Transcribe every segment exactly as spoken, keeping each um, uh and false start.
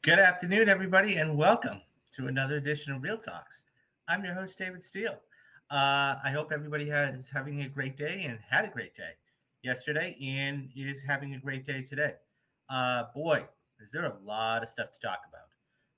Good afternoon, everybody, and welcome to another edition of Real Talks. I'm your host, David Steele. Uh, I hope everybody has having a great day and had a great day yesterday and is having a great day today. Uh, boy, is there a lot of stuff to talk about.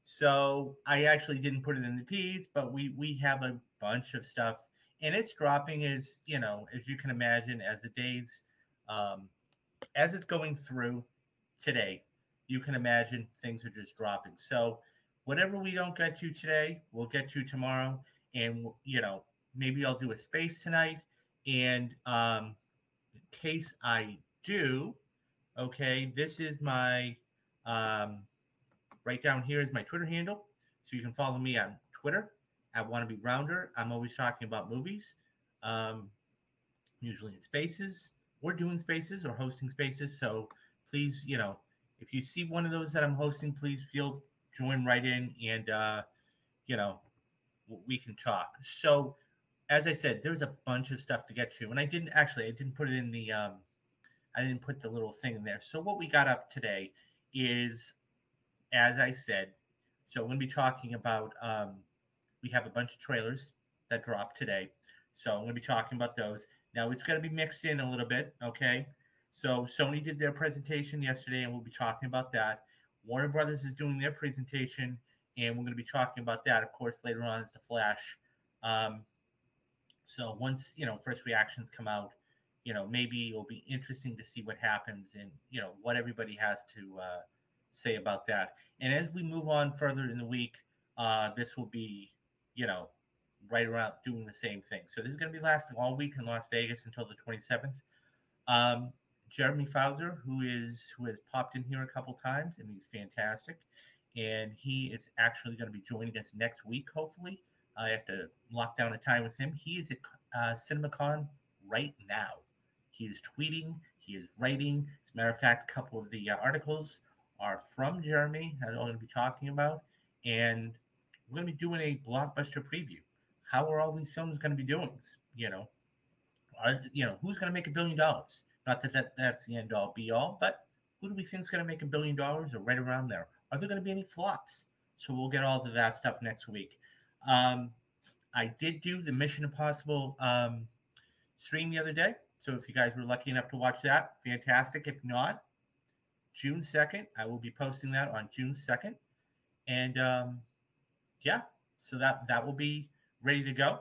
So I actually didn't put it in the teas, but we we have a bunch of stuff, and it's dropping as you know, as you can imagine, as the days, um, as it's going through today, you can imagine things are just dropping. So whatever we don't get to today, we'll get to tomorrow. And, you know, maybe I'll do a space tonight. And um, in case I do, okay, this is my, um, right down here is my Twitter handle. So you can follow me on Twitter at Wannabe Rounder. I'm always talking about movies, um, usually in spaces or doing spaces or hosting spaces. So please, you know, if you see one of those that I'm hosting, please feel join right in and, uh, you know, we can talk. So, as I said, there's a bunch of stuff to get to. And I didn't actually, I didn't put it in the, um, I didn't put the little thing in there. So, what we got up today is, as I said, so I'm going to be talking about, um, we have a bunch of trailers that dropped today. So, I'm going to be talking about those. Now, it's going to be mixed in a little bit, okay? So Sony did their presentation yesterday, and we'll be talking about that. Warner Brothers is doing their presentation, and we're going to be talking about that. Of course, later on is The Flash. Um, so once, you know, first reactions come out, you know, maybe it'll be interesting to see what happens and, you know, what everybody has to uh, say about that. And as we move on further in the week, uh, this will be, you know, right around doing the same thing. So this is going to be lasting all week in Las Vegas until the twenty-seventh. Um, Jeremy Fauser, who is who has popped in here a couple times, and he's fantastic. And he is actually going to be joining us next week, hopefully. I have to lock down a time with him. He is at uh, CinemaCon right now. He is tweeting. He is writing. As a matter of fact, a couple of the uh, articles are from Jeremy that I'm going to be talking about. And we're going to be doing a blockbuster preview. How are all these films going to be doing? You know, are, you know, who's going to make a billion dollars? Not that, that that's the end all be all, but who do we think is going to make a billion dollars or right around there? Are there going to be any flops? So we'll get all of that stuff next week. Um, I did do the Mission Impossible um, stream the other day. So if you guys were lucky enough to watch that, fantastic. If not, June second, I will be posting that on June second. And um, yeah, so that, that will be ready to go.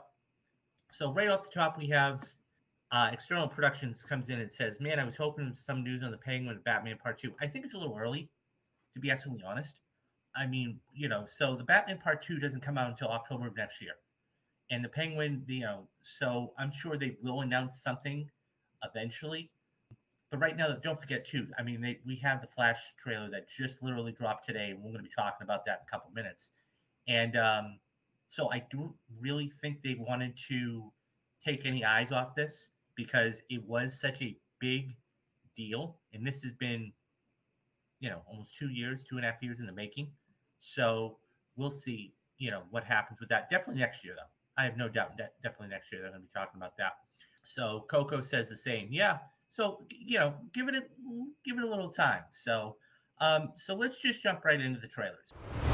So right off the top, we have Uh, External Productions comes in and says, man, I was hoping some news on the Penguin and Batman Part two. I think it's a little early, to be absolutely honest. I mean, you know, so the Batman Part two doesn't come out until October of next year. And the Penguin, you know, so I'm sure they will announce something eventually. But right now, don't forget, too, I mean, they, we have the Flash trailer that just literally dropped today, and we're going to be talking about that in a couple minutes. And um, so I don't really think they wanted to take any eyes off this, because it was such a big deal. And this has been, you know, almost two years, two and a half years in the making. So we'll see, you know, what happens with that. Definitely next year, though. I have no doubt that definitely next year they're going to be talking about that. So Coco says the same. Yeah. So, you know, give it a, give it a little time. So, um, so let's just jump right into the trailers.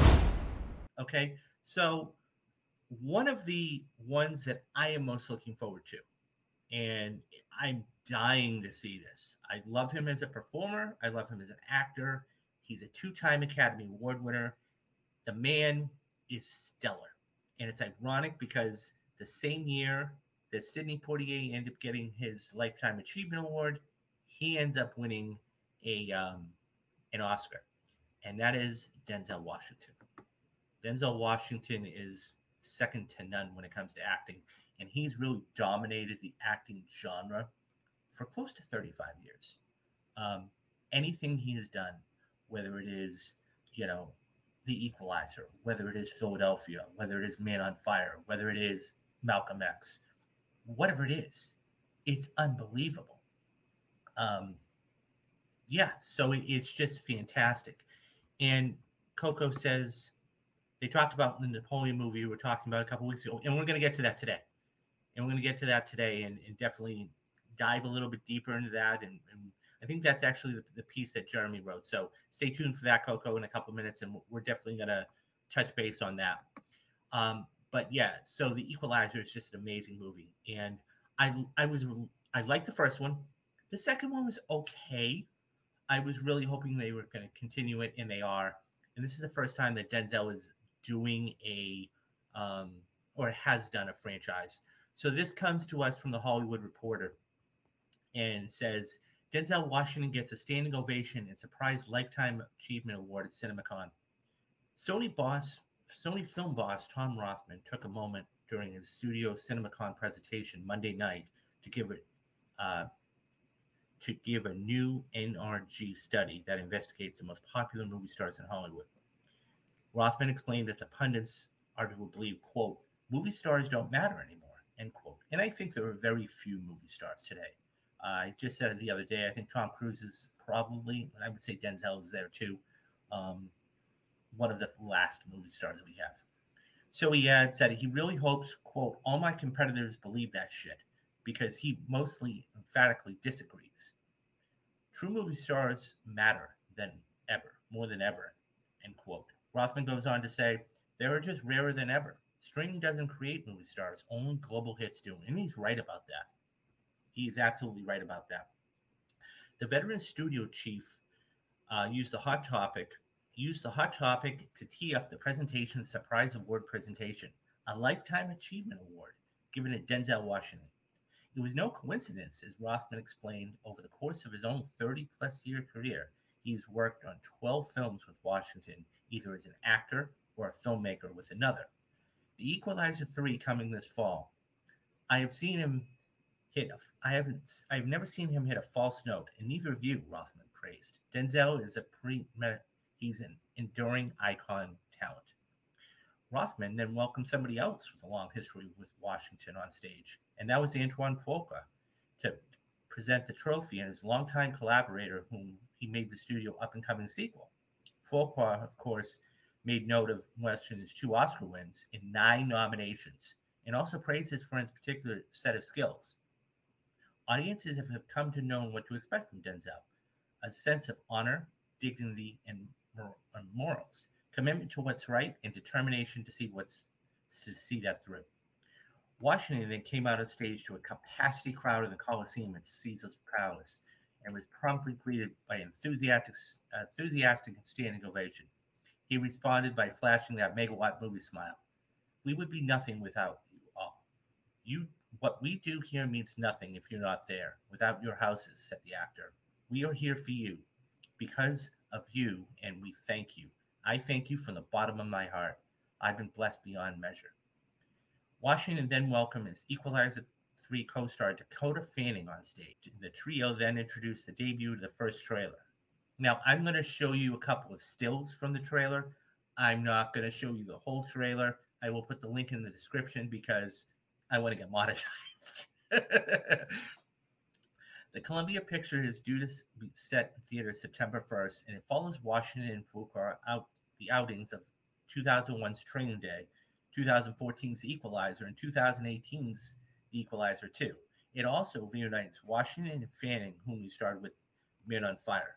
Okay. So one of the ones that I am most looking forward to, and I'm dying to see this. I love him as a performer. I love him as an actor. He's a two-time Academy Award winner. The man is stellar. And it's ironic because the same year that Sidney Poitier ended up getting his Lifetime Achievement Award, he ends up winning a um, an Oscar. And that is Denzel Washington. Denzel Washington is second to none when it comes to acting. And he's really dominated the acting genre for close to thirty-five years. Um, anything he has done, whether it is, you know, The Equalizer, whether it is Philadelphia, whether it is Man on Fire, whether it is Malcolm X, whatever it is, it's unbelievable. Um, yeah, so it, it's just fantastic. And Coco says, they talked about the Napoleon movie we were talking about a couple weeks ago, and we're going to get to that today. And we're going to get to that today and, and definitely dive a little bit deeper into that. And, and I think that's actually the, the piece that Jeremy wrote. So stay tuned for that, Coco, in a couple of minutes, and we're definitely going to touch base on that. Um, but yeah, so The Equalizer is just an amazing movie, and I I was I liked the first one. The second one was okay. I was really hoping they were going to continue it, and they are. And this is the first time that Denzel is doing a um, or has done a franchise. So this comes to us from the Hollywood Reporter and says Denzel Washington gets a standing ovation and surprise lifetime achievement award at CinemaCon. Sony boss, Sony film boss Tom Rothman took a moment during his studio CinemaCon presentation Monday night to give it uh, to give a new N R G study that investigates the most popular movie stars in Hollywood. Rothman explained that the pundits are to believe, quote, movie stars don't matter anymore, end quote. And I think there are very few movie stars today. Uh, I just said it the other day. I think Tom Cruise is probably, I would say Denzel is there too, um, one of the last movie stars we have. So he adds that he really hopes, quote, all my competitors believe that shit because he mostly emphatically disagrees. True movie stars matter than ever, more than ever, end quote. Rothman goes on to say, they are just rarer than ever. Streaming doesn't create movie stars, only global hits do. And he's right about that. He is absolutely right about that. The veteran studio chief uh, used the hot topic used the hot topic to tee up the presentation surprise award presentation, a lifetime achievement award given to Denzel Washington. It was no coincidence, as Rothman explained, over the course of his own thirty-plus year career, he's worked on twelve films with Washington, either as an actor or a filmmaker with another. The Equalizer three coming this fall. I have seen him hit. A, I haven't. I've never seen him hit a false note, and neither of you, Rothman praised. Denzel is a pre. He's an enduring icon talent. Rothman then welcomed somebody else with a long history with Washington on stage, and that was Antoine Fuqua, to present the trophy and his longtime collaborator, whom he made the studio up-and-coming sequel. Fuqua, of course, made note of Washington's two Oscar wins in nine nominations, and also praised his friend's particular set of skills. Audiences have come to know what to expect from Denzel: a sense of honor, dignity, and morals, commitment to what's right, and determination to see what's to see that through. Washington then came out on stage to a capacity crowd in the Coliseum at Caesar's Palace and was promptly greeted by enthusiastic, enthusiastic and standing ovation. He responded by flashing that megawatt movie smile. We would be nothing without you all. You, what we do here means nothing if you're not there. Without your houses, said the actor. We are here for you, because of you, and we thank you. I thank you from the bottom of my heart. I've been blessed beyond measure. Washington then welcomed his Equalizer three co-star Dakota Fanning on stage. The trio then introduced the debut of the first trailer. Now, I'm going to show you a couple of stills from the trailer. I'm not going to show you the whole trailer. I will put the link in the description because I want to get monetized. The Columbia Picture is due to be set in theaters September first, and it follows Washington and Fuqua out the outings of two thousand one's Training Day, twenty fourteen's Equalizer, and twenty eighteen's The Equalizer two. It also reunites Washington and Fanning, whom we started with Men on Fire.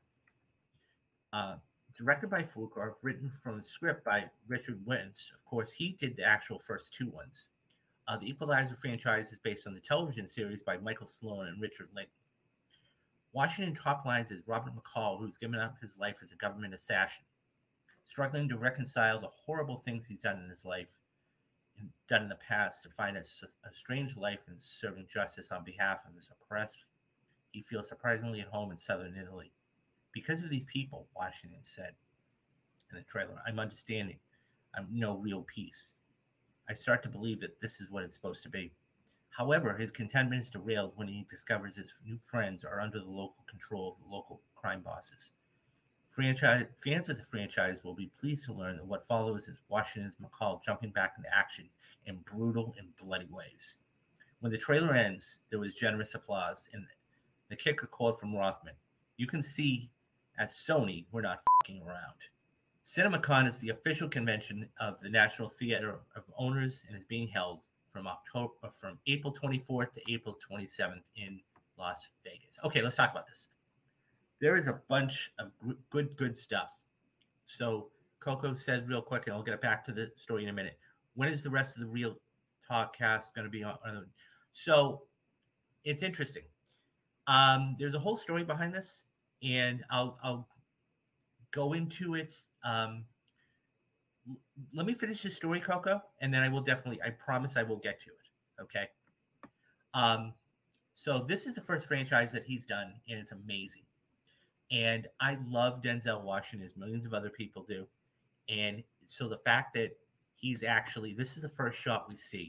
Uh, directed by Fuqua, written from a script by Richard Wentz. Of course, he did the actual first two ones. Uh, the Equalizer franchise is based on the television series by Michael Sloan and Richard Linklater. Washington top lines is Robert McCall, who's given up his life as a government assassin, struggling to reconcile the horrible things he's done in his life and done in the past to find a, a strange life in serving justice on behalf of his oppressed. He feels surprisingly at home in southern Italy. Because of these people, Washington said in the trailer, I'm understanding. I'm no real peace. I start to believe that this is what it's supposed to be. However, his contentment is derailed when he discovers his new friends are under the local control of the local crime bosses. Franchise, fans of the franchise will be pleased to learn that what follows is Washington's McCall jumping back into action in brutal and bloody ways. When the trailer ends, there was generous applause, and the kicker called from Rothman. You can see at Sony, we're not f***ing around. CinemaCon is the official convention of the National Theater of Owners and is being held from October, from April twenty-fourth to April twenty-seventh in Las Vegas. Okay, let's talk about this. there is a bunch of good, good stuff. So Coco said real quick, and I'll get back to the story in a minute. When is the rest of the Real Talk cast going to be on? So it's interesting. Um, there's a whole story behind this, and I'll I'll go into it. Um, l- Let me finish the story, Coco, and then I will definitely. I promise I will get to it. Okay. Um, so this is the first franchise that he's done, and it's amazing. And I love Denzel Washington as millions of other people do. And so the fact that he's actually this is the first shot we see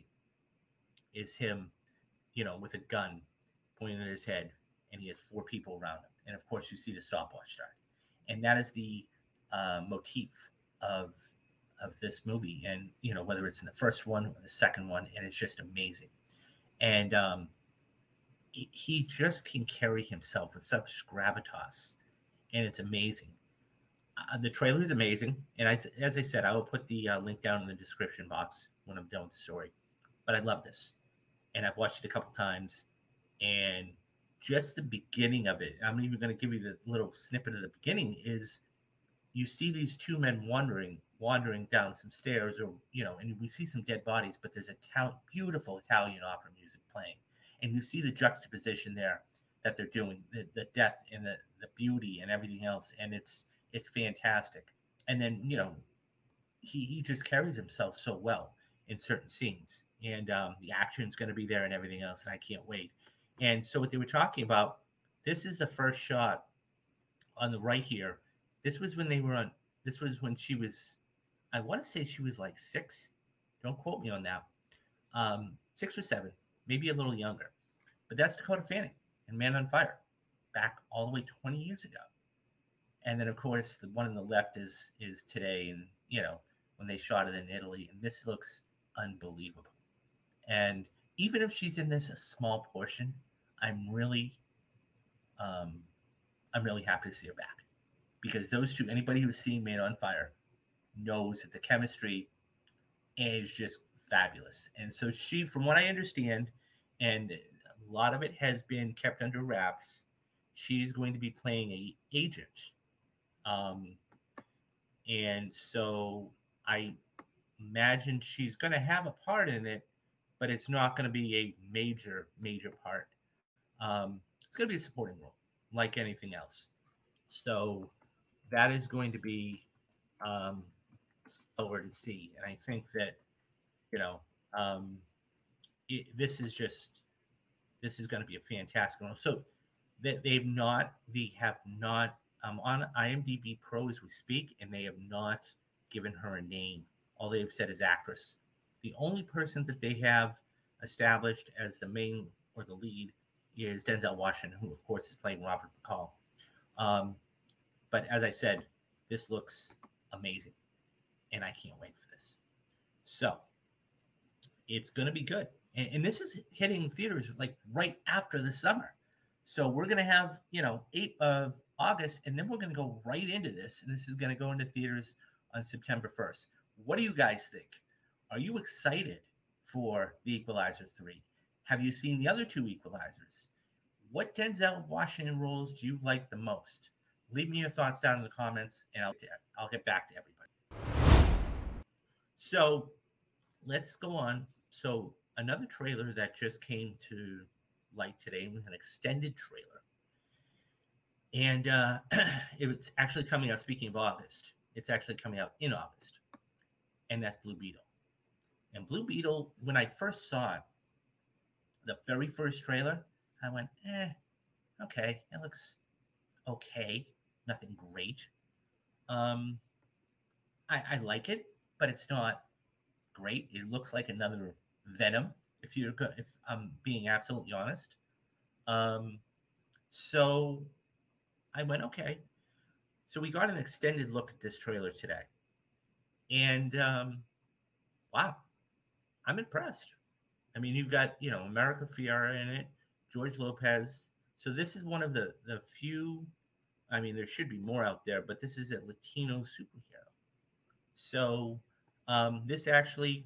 is him, you know, with a gun pointing at his head, and he has four people around him. And of course, you see the stopwatch start, and that is the uh, motif of of this movie. And you know, whether it's in the first one or the second one, and it's just amazing. And um, he, he just can carry himself with such gravitas, and it's amazing. Uh, the trailer is amazing, and I, as I said, I will put the uh, link down in the description box when I'm done with the story. But I love this, and I've watched it a couple times, and just the beginning of it. I'm even going to give you the little snippet of the beginning. Is you see these two men wandering, wandering down some stairs, or you know, and we see some dead bodies, but there's a ta- beautiful Italian opera music playing, and you see the juxtaposition there that they're doing, the, the death and the, the beauty and everything else, and it's it's fantastic. And then you know, he he just carries himself so well in certain scenes, and um, the action is going to be there and everything else, and I can't wait. And so what they were talking about, this is the first shot on the right here. This was when they were on. This was when she was. I want to say she was like six. Don't quote me on that. Um, six or seven, maybe a little younger. But that's Dakota Fanning and Man on Fire, back all the way twenty years ago. And then of course the one on the left is is today, and you know when they shot it in Italy, and this looks unbelievable. And even if she's in this a small portion, I'm really um, I'm really happy to see her back, because those two, anybody who's seen Man on Fire knows that the chemistry is just fabulous. And so she, from what I understand, and a lot of it has been kept under wraps, she's going to be playing a agent. Um, and so I imagine she's going to have a part in it, but it's not going to be a major, major part. Um, it's going to be a supporting role, like anything else. So that is going to be um, slower to see. And I think that, you know, um, it, this is just, this is going to be a fantastic one. So they, they've not, they have not, um, on IMDb Pro as we speak, and they have not given her a name. All they've said is actress. The only person that they have established as the main or the lead is Denzel Washington, who of course is playing Robert McCall. Um, but as I said, this looks amazing, and I can't wait for this. So it's going to be good. And, and this is hitting theaters like right after the summer. So we're going to have, you know, eighth of August, and then we're going to go right into this. And this is going to go into theaters on September first. What do you guys think? Are you excited for The Equalizer three? Have you seen the other two Equalizers? What Denzel Washington roles do you like the most? Leave me your thoughts down in the comments, and I'll, I'll get back to everybody. So let's go on. So another trailer that just came to light today was an extended trailer, and uh, it's actually coming out. Speaking of August, it's actually coming out in August, and that's Blue Beetle. And Blue Beetle, when I first saw it, the very first trailer, I went, eh, okay, it looks okay, nothing great. Um, I, I like it, but it's not great. It looks like another Venom, if you're good, if I'm being absolutely honest. Um, so I went, okay. So we got an extended look at this trailer today, and um, wow, I'm impressed. I mean, you've got you know America Fiera in it, George Lopez. So this is one of the the few. I mean, there should be more out there, but this is a Latino superhero. So um, this actually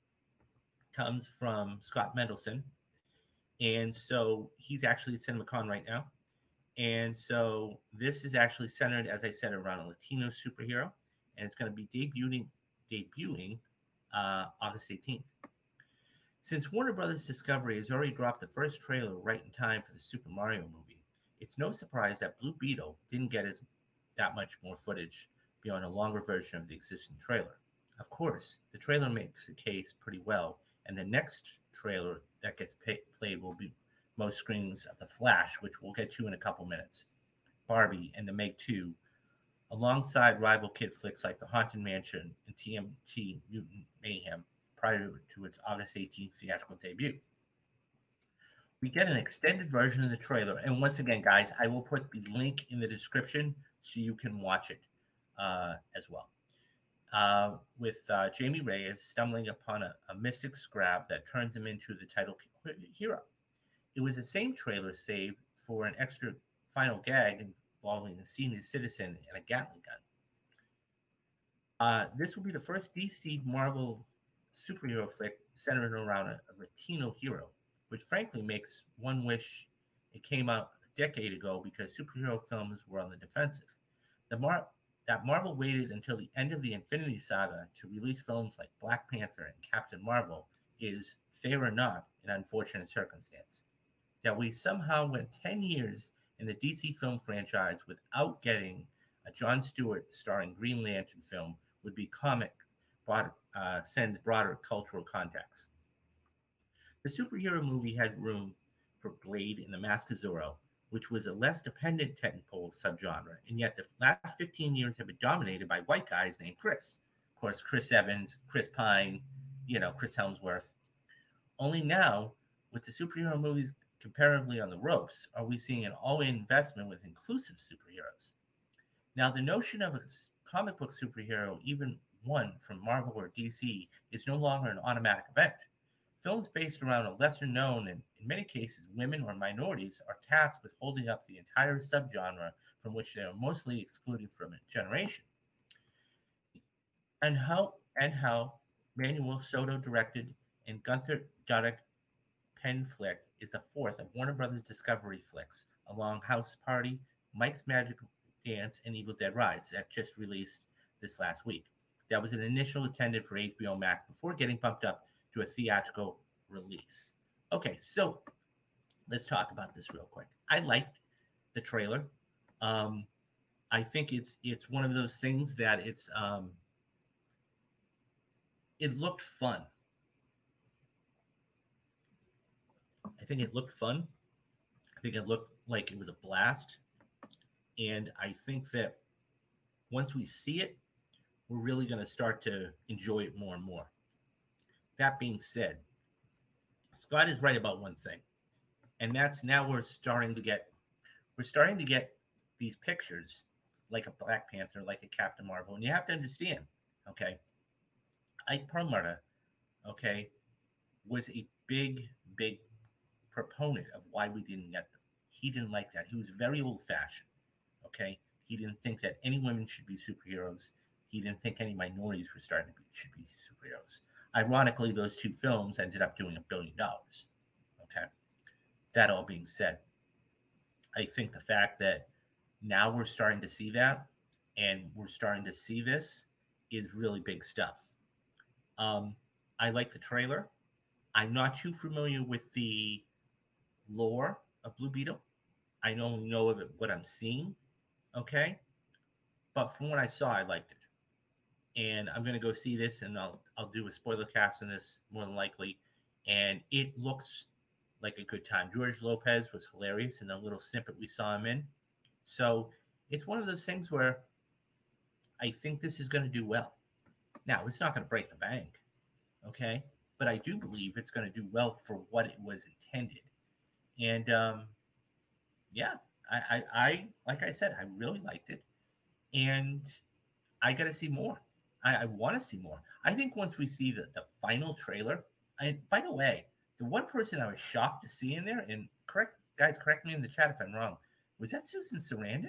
comes from Scott Mendelson, and so he's actually at CinemaCon right now. And so this is actually centered, as I said, around a Latino superhero, and it's going to be debuting debuting uh, August eighteenth. Since Warner Brothers Discovery has already dropped the first trailer right in time for the Super Mario movie, it's no surprise that Blue Beetle didn't get as that much more footage beyond a longer version of the existing trailer. Of course, the trailer makes the case pretty well, and the next trailer that gets pay- played will be most screenings of The Flash, which we'll get to in a couple minutes, Barbie, and The Meg two, alongside rival kid flicks like The Haunted Mansion and T M T Mutant Mayhem prior to its August eighteenth theatrical debut. We get an extended version of the trailer, and once again, guys, I will put the link in the description so you can watch it uh, as well. Uh, with uh, Jamie Reyes stumbling upon a, a mystic scrap that turns him into the title hero. It was the same trailer saved for an extra final gag involving a senior citizen and a Gatling gun. Uh, this will be the first D C Marvel superhero flick centered around a, a Latino hero, which frankly makes one wish it came out a decade ago because superhero films were on the defensive. The Mar- that Marvel waited until the end of the Infinity Saga to release films like Black Panther and Captain Marvel is, fair or not, an unfortunate circumstance. That we somehow went ten years in the D C film franchise without getting a Jon Stewart starring Green Lantern film would be comic, but uh, sends broader cultural context. The superhero movie had room for Blade and the Mask of Zorro, which was a less dependent tentpole subgenre, and yet the last fifteen years have been dominated by white guys named Chris. Of course, Chris Evans, Chris Pine, you know, Chris Helmsworth. Only now, with the superhero movies comparatively on the ropes, are we seeing an all-in investment with inclusive superheroes. Now, the notion of a comic book superhero, even one from Marvel or D C, is no longer an automatic event. Films based around a lesser known and, in many cases, women or minorities are tasked with holding up the entire subgenre from which they are mostly excluded from a generation. And how and how Manuel Soto directed and Gunther Dudek pen flick is the fourth of Warner Brothers Discovery flicks, along House Party, Mike's Magical Dance, and Evil Dead Rise that just released this last week. That was an initial intended for H B O Max before getting bumped up to a theatrical release. Okay, so let's talk about this real quick. I liked the trailer. Um, I think it's it's one of those things that it's um, it looked fun. I think it looked fun. I think it looked like it was a blast, and I think that once we see it, we're really going to start to enjoy it more and more. That being said, Scott is right about one thing, and that's now we're starting to get we're starting to get these pictures like a Black Panther, like a Captain Marvel, and you have to understand, okay, Ike Perlmutter, okay, was a big, big proponent of why we didn't get them. He didn't like that. He was very old-fashioned, okay. He didn't think that any women should be superheroes. He didn't think any minorities were starting to be should be superheroes. Ironically, those two films ended up doing a billion dollars. Okay. That all being said, I think the fact that now we're starting to see that and we're starting to see this is really big stuff. Um, I like the trailer. I'm not too familiar with the lore of Blue Beetle. I only know of it, what I'm seeing. Okay. But from what I saw, I liked it. And I'm going to go see this, and I'll I'll do a spoiler cast on this more than likely. And it looks like a good time. George Lopez was hilarious in the little snippet we saw him in. So it's one of those things where I think this is going to do well. Now, it's not going to break the bank, okay? But I do believe it's going to do well for what it was intended. And um, yeah, I, I, I, like I said, I really liked it. And I got to see more. I, I want to see more. I think once we see the, the final trailer, and by the way, the one person I was shocked to see in there, and correct guys, correct me in the chat if I'm wrong, was that Susan Sarandon?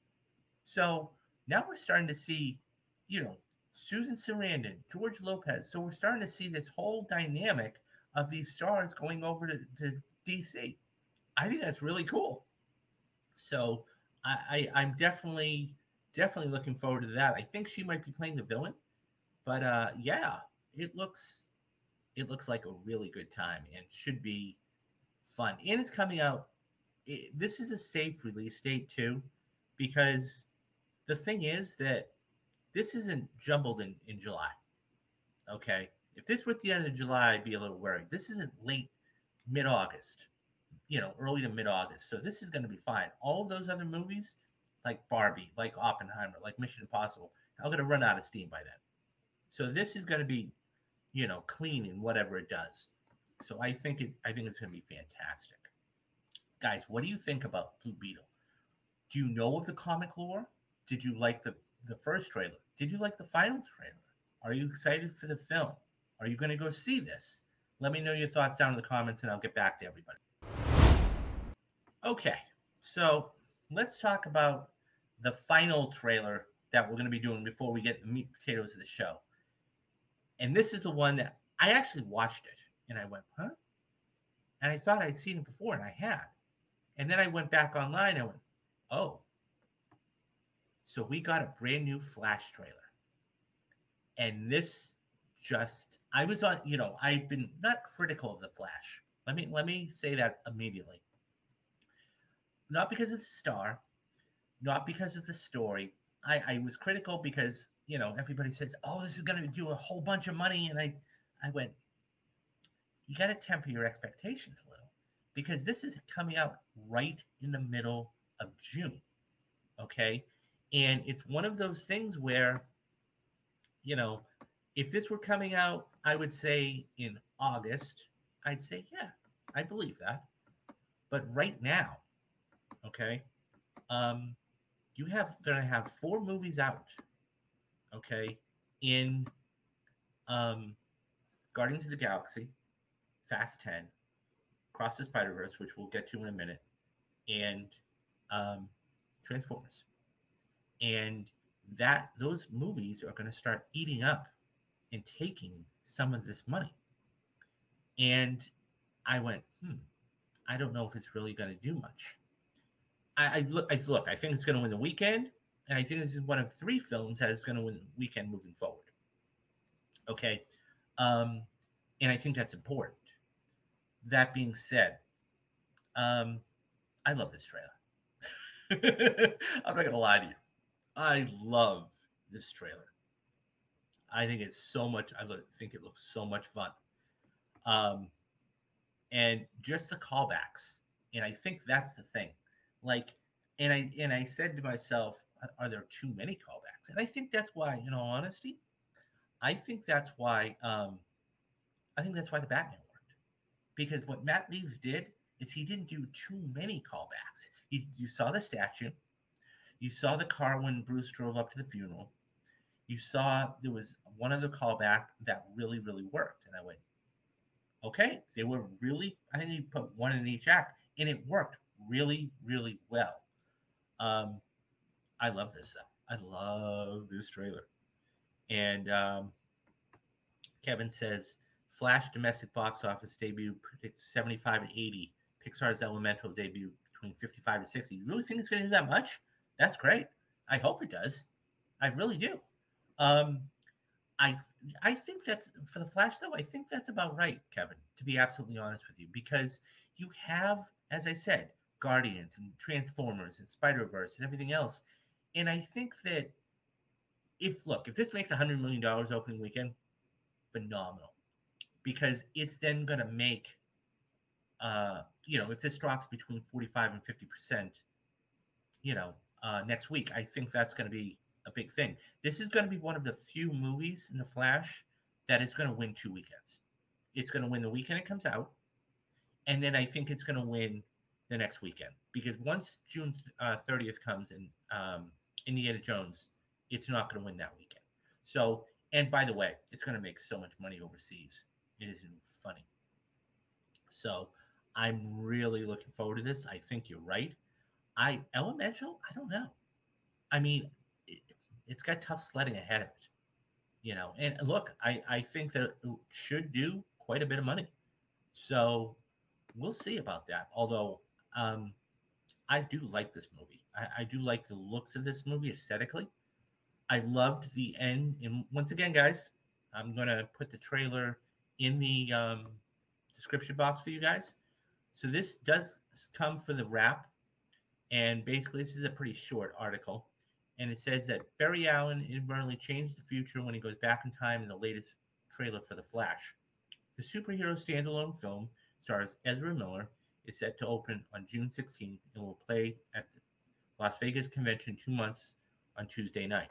So now we're starting to see, you know, Susan Sarandon, George Lopez. So we're starting to see this whole dynamic of these stars going over to, to D C. I think that's really cool. So I, I I'm definitely definitely looking forward to that. I think she might be playing the villain, but uh, yeah, it looks it looks like a really good time and should be fun. And it's coming out. It, this is a safe release date too, because the thing is that this isn't jumbled in in July. Okay, if this were at the end of July, I'd be a little worried. This isn't late mid August, you know, early to mid August. So this is going to be fine. All of those other movies, like Barbie, like Oppenheimer, like Mission Impossible, are going to run out of steam by then. So this is going to be, you know, clean in whatever it does. So I think it. I think it's going to be fantastic, guys. What do you think about Blue Beetle? Do you know of the comic lore? Did you like the the first trailer? Did you like the final trailer? Are you excited for the film? Are you going to go see this? Let me know your thoughts down in the comments, and I'll get back to everybody. Okay, so let's talk about the final trailer that we're going to be doing before we get the meat and potatoes of the show. And this is the one that I actually watched it, and I went, huh? And I thought I'd seen it before, and I had. And then I went back online and I went, oh. So we got a brand new Flash trailer. And this just, I was on, you know, I've been not critical of the Flash. Let me let me say that immediately. Not because of the star, not because of the story. I, I was critical because, you know, everybody says, oh, this is going to do a whole bunch of money. And I, I went, you got to temper your expectations a little because this is coming out right in the middle of June. Okay. And it's one of those things where, you know, if this were coming out, I would say in August, I'd say, yeah, I believe that. But right now, okay, um, you have going to have four movies out, okay, in um, Guardians of the Galaxy, Fast ten, Cross the Spider-Verse, which we'll get to in a minute, and um, Transformers. And that those movies are going to start eating up and taking some of this money. And I went, hmm, I don't know if it's really going to do much. I, I look, I look, I think it's going to win the weekend, and I think this is one of three films that is going to win the weekend moving forward. Okay, um, and I think that's important. That being said, um, I love this trailer. I'm not going to lie to you. I love this trailer. I think it's so much. I look, think it looks so much fun, um, and just the callbacks. And I think that's the thing. Like, and I and I said to myself, are there too many callbacks? And I think that's why, in all honesty, I think that's why. Um, I think that's why the Batman worked, because what Matt Reeves did is he didn't do too many callbacks. You, you saw the statue, you saw the car when Bruce drove up to the funeral. You saw there was one other callback that really, really worked. And I went, okay, they were really, I didn't even put one in each act, and it worked really, really well. Um, I love this though. I love this trailer. And um, Kevin says, Flash domestic box office debut predicts seventy-five to eighty. Pixar's Elemental debut between fifty-five to sixty. You really think it's going to do that much? That's great. I hope it does. I really do. Um, I I think that's for the Flash though. I think that's about right, Kevin. To be absolutely honest with you, because you have, as I said, Guardians and Transformers and Spider Verse and everything else, and I think that if look if this makes a hundred million dollars opening weekend, phenomenal, because it's then going to make, uh, you know, if this drops between forty-five and fifty percent, you know, uh, next week, I think that's going to be a big thing. This is going to be one of the few movies in the Flash that is going to win two weekends. It's going to win the weekend it comes out, and then I think it's going to win the next weekend, because once June uh, thirtieth comes and um, Indiana Jones, it's not going to win that weekend. So, and by the way, it's going to make so much money overseas. It isn't even funny. So, I'm really looking forward to this. I think you're right. I Elemental, I don't know. I mean, it, it's got tough sledding ahead of it, you know. And look, I, I think that it should do quite a bit of money. So we'll see about that. Although um, I do like this movie. I, I do like the looks of this movie aesthetically. I loved the end. And once again, guys, I'm gonna put the trailer in the um, description box for you guys. So this does come for the wrap, and basically this is a pretty short article, and it says that Barry Allen inadvertently changed the future when he goes back in time in the latest trailer for The Flash. The superhero standalone film stars Ezra Miller, is set to open on June sixteenth and will play at the Las Vegas convention two months on Tuesday night.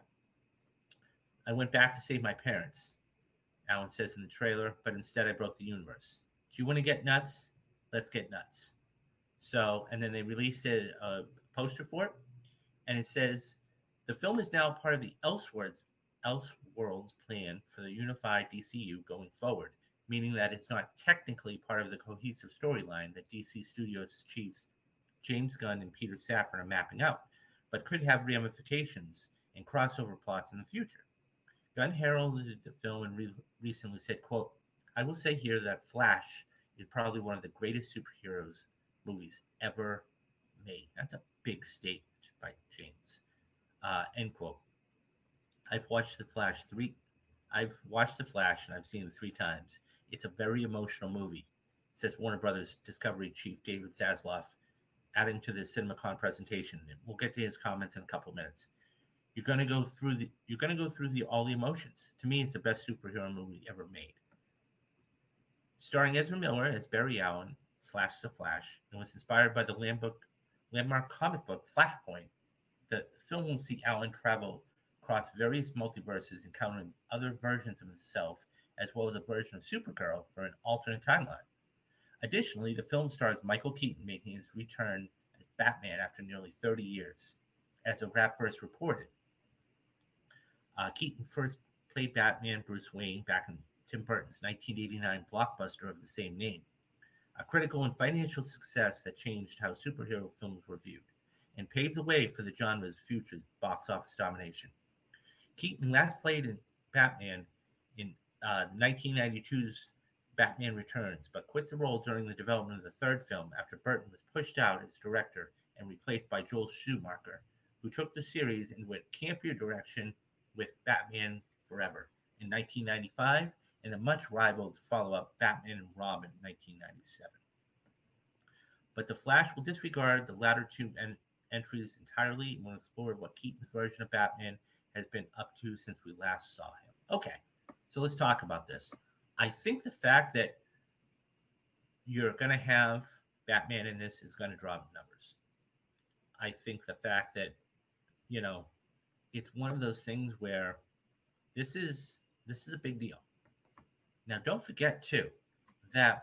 I went back to save my parents, Allen says in the trailer, but instead I broke the universe. Do you want to get nuts? Let's get nuts. So, and then they released a, a poster for it, and it says the film is now part of the Elseworlds, Elseworlds plan for the unified D C U going forward, meaning that it's not technically part of the cohesive storyline that D C Studios chiefs James Gunn and Peter Safran are mapping out, but could have ramifications and crossover plots in the future. Gunn heralded the film and re- recently said, quote, I will say here that Flash is probably one of the greatest superheroes movies ever made. That's a big statement by James. Uh, end quote. I've watched The Flash three. I've watched The Flash and I've seen it three times. It's a very emotional movie, says Warner Brothers Discovery chief David Zaslav, adding to the CinemaCon presentation. We'll get to his comments in a couple minutes. You're gonna go through the you're gonna go through the all the emotions. To me, it's the best superhero movie ever made. Starring Ezra Miller as Barry Allen slash the Flash, and was inspired by the landbook, landmark comic book Flashpoint. The film will see Allen travel across various multiverses, encountering other versions of himself, as well as a version of Supergirl for an alternate timeline. Additionally, the film stars Michael Keaton making his return as Batman after nearly thirty years, as the Wrapverse reported. Uh, Keaton first played Batman Bruce Wayne back in Tim Burton's nineteen eighty-nine blockbuster of the same name, a critical and financial success that changed how superhero films were viewed and paved the way for the genre's future box office domination. Keaton last played in Batman in uh, nineteen ninety-two's Batman Returns, but quit the role during the development of the third film after Burton was pushed out as director and replaced by Joel Schumacher, who took the series in a campier direction with Batman Forever in nineteen ninety-five and the much rivaled follow-up Batman and Robin in nineteen ninety-seven. But The Flash will disregard the latter two en- entries entirely and will explore what Keaton's version of Batman has been up to since we last saw him. Okay, so let's talk about this. I think the fact that you're going to have Batman in this is going to draw numbers. I think the fact that, you know, it's one of those things where this is this is a big deal. Now, don't forget too that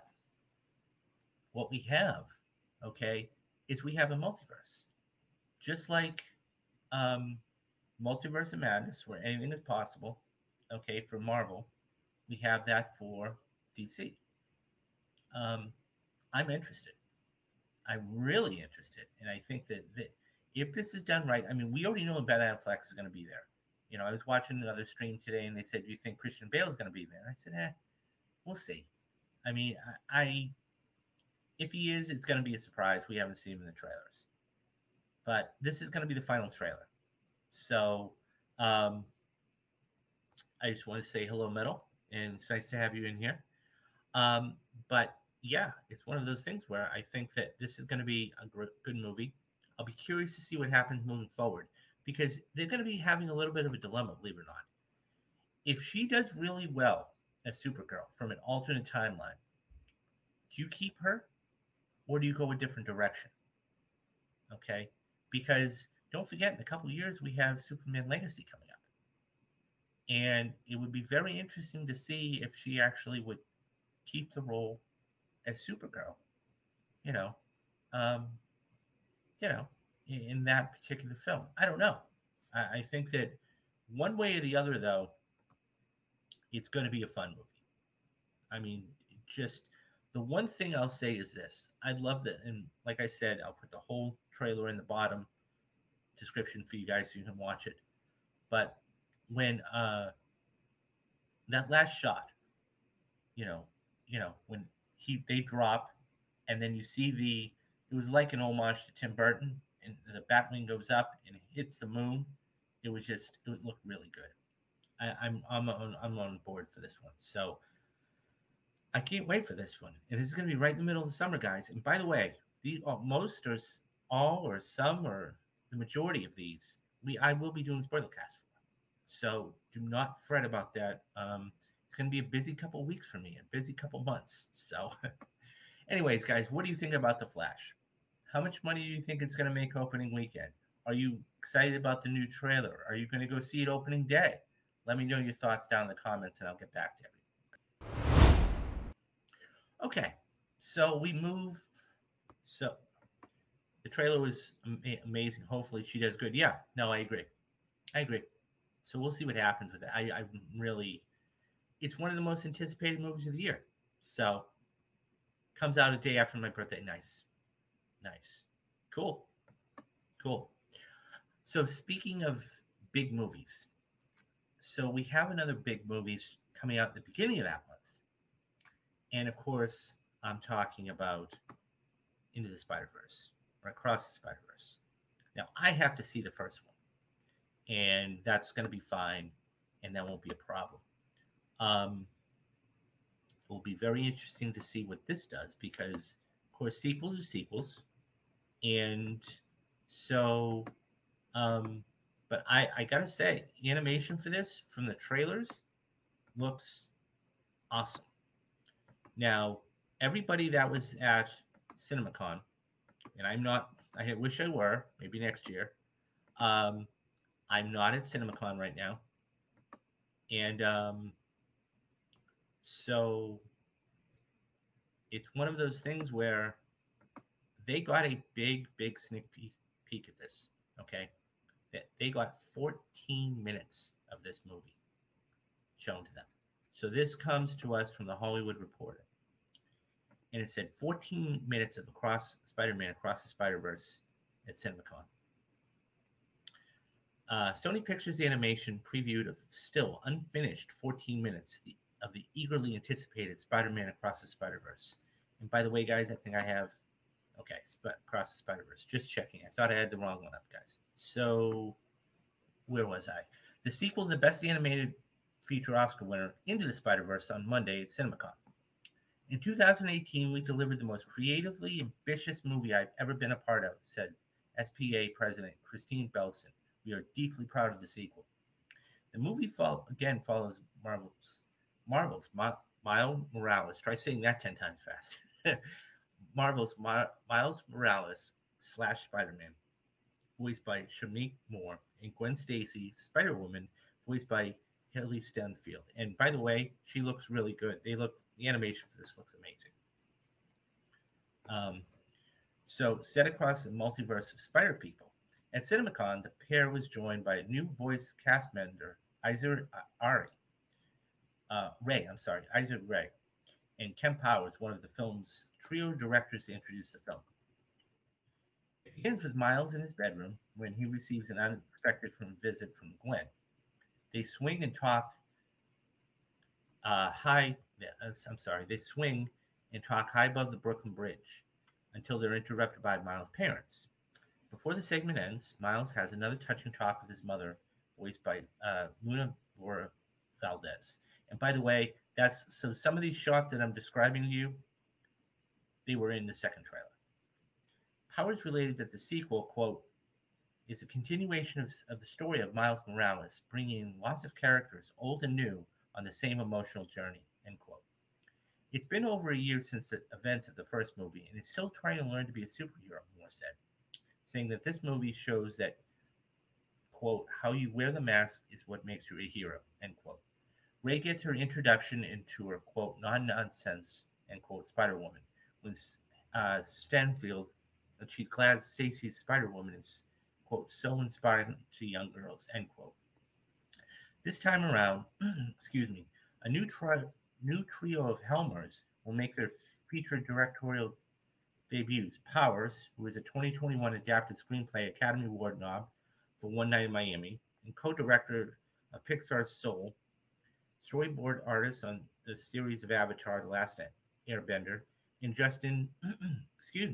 what we have, okay, is we have a multiverse, just like um, Multiverse of Madness, where anything is possible. Okay, for Marvel, we have that for D C. Um, I'm interested. I'm really interested, and I think that, that if this is done right, I mean, we already know Ben Affleck is going to be there. You know, I was watching another stream today, and they said, "Do you think Christian Bale is going to be there?" And I said, "Eh, we'll see." I mean, I, I if he is, it's going to be a surprise. We haven't seen him in the trailers, but this is going to be the final trailer. So, um, I just want to say hello, Metal, and it's nice to have you in here. Um, but yeah, it's one of those things where I think that this is going to be a gr- good movie. I'll be curious to see what happens moving forward because they're going to be having a little bit of a dilemma, believe it or not. If she does really well as Supergirl from an alternate timeline, do you keep her or do you go a different direction? Okay, because don't forget, in a couple of years we have Superman Legacy coming up, and it would be very interesting to see if she actually would keep the role as Supergirl, you know, um, you know, in, in that particular film. I don't know. I, I think that one way or the other, though, it's going to be a fun movie. I mean, just the one thing I'll say is this: I'd love that, and like I said, I'll put the whole trailer in the bottom description for you guys so you can watch it. But when uh, that last shot, you know, you know, when he they drop, and then you see the it was like an homage to Tim Burton, and the Batwing goes up and hits the moon. It was just it looked really good. I, I'm I'm on I'm on board for this one. So I can't wait for this one. And this is going to be right in the middle of the summer, guys. And by the way, these uh, most or all or some or the majority of these we I will be doing spoiler cast for. So do not fret about that. Um, it's going to be a busy couple weeks for me, a busy couple months. So, anyways, guys, what do you think about the Flash? How much money do you think it's going to make opening weekend? Are you excited about the new trailer? Are you going to go see it opening day? Let me know your thoughts down in the comments, and I'll get back to everyone. Okay, so we move. So the trailer was amazing. Hopefully, she does good. Yeah, no, I agree. I agree. So we'll see what happens with it. I, I really, it's one of the most anticipated movies of the year. So comes out a day after my birthday. Nice, nice, cool, cool. So speaking of big movies, so we have another big movies coming out at the beginning of that month, and of course, I'm talking about Into the Spider-Verse or Across the Spider-Verse. Now I have to see the first one, and that's going to be fine, and that won't be a problem. Um, it will be very interesting to see what this does because, of course, sequels are sequels, and so, um, but I I gotta say, animation for this from the trailers looks awesome. Now, everybody that was at CinemaCon, and I'm not, I wish I were, maybe next year. Um, I'm not at CinemaCon right now. And um, so it's one of those things where they got a big, big sneak peek, peek at this. Okay. They got fourteen minutes of this movie shown to them. So this comes to us from the Hollywood Reporter. And it said fourteen minutes of Across Spider-Man Across the Spider-Verse at CinemaCon. Uh, Sony Pictures Animation previewed a still unfinished fourteen minutes of the eagerly anticipated Spider-Man Across the Spider-Verse. And by the way, guys, I think I have, okay, Sp- Across the Spider-Verse. Just checking. I thought I had the wrong one up, guys. So, where was I? The sequel to the Best Animated Feature Oscar winner, Into the Spider-Verse, on Monday at CinemaCon. In two thousand eighteen, we delivered the most creatively ambitious movie I've ever been a part of, said S P A President Christine Belson. We are deeply proud of the sequel. The movie follow, again follows Marvel's Marvel's Ma- Miles Morales. Try saying that ten times fast. Marvel's Ma- Miles Morales slash Spider-Man, voiced by Shameik Moore, and Gwen Stacy, Spider-Woman, voiced by Hailee Steinfeld. And by the way, she looks really good. They look the animation for this looks amazing. Um, so set across the multiverse of Spider People. At CinemaCon, the pair was joined by a new voice cast member, Isaac Ari, uh, Ray. I'm sorry, Isaac Ray, and Ken Powers, one of the film's trio directors to introduce the film. It begins with Miles in his bedroom when he receives an unexpected visit from Gwen. They swing and talk uh, high. I'm sorry. They swing and talk high above the Brooklyn Bridge until they're interrupted by Miles' parents. Before the segment ends, Miles has another touching talk with his mother, voiced by uh, Luna Laura Valdez. And by the way, that's so some of these shots that I'm describing to you, they were in the second trailer. Powers related that the sequel, quote, is a continuation of, of the story of Miles Morales, bringing in lots of characters, old and new, on the same emotional journey, end quote. It's been over a year since the events of the first movie, and he's still trying to learn to be a superhero, Moore said, saying that this movie shows that, quote, how you wear the mask is what makes you a hero, end quote. Ray gets her introduction into her, quote, non-nonsense, end quote, Spider-Woman, when uh, Stanfield, and she's glad Stacy's Spider-Woman is, quote, so inspiring to young girls, end quote. This time around, excuse me, a new, tri- new trio of Helmers will make their featured directorial debuts. Powers, who is a twenty twenty-one adapted screenplay Academy Award knob for One Night in Miami, and co-director of Pixar's Soul, storyboard artist on the series of Avatar: The Last Airbender, and Justin, excuse me,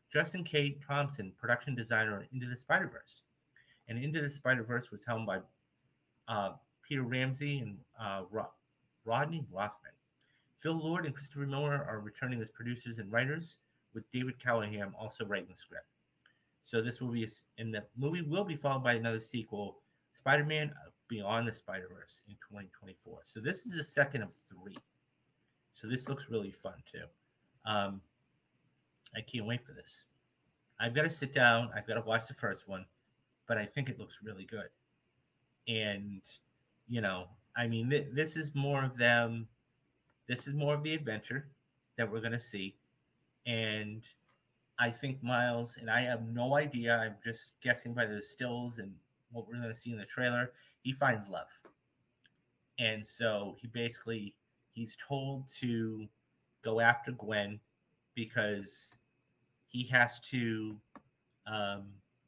Justin K. Thompson, production designer on Into the Spider-Verse. And Into the Spider-Verse was helmed by uh, Peter Ramsey and uh, Ro- Rodney Rothman. Phil Lord and Christopher Miller are returning as producers and writers, with David Callahan also writing the script. So this will be, a, and the movie will be followed by another sequel, Spider-Man Beyond the Spider-Verse in twenty twenty-four. So this is the second of three. So this looks really fun too. Um, I can't wait for this. I've got to sit down. I've got to watch the first one, but I think it looks really good. And, you know, I mean, th- this is more of them. This is more of the adventure that we're going to see. And I think Miles, and I have no idea, I'm just guessing by the stills and what we're going to see in the trailer, he finds love. And so he basically, he's told to go after Gwen because he has to, um,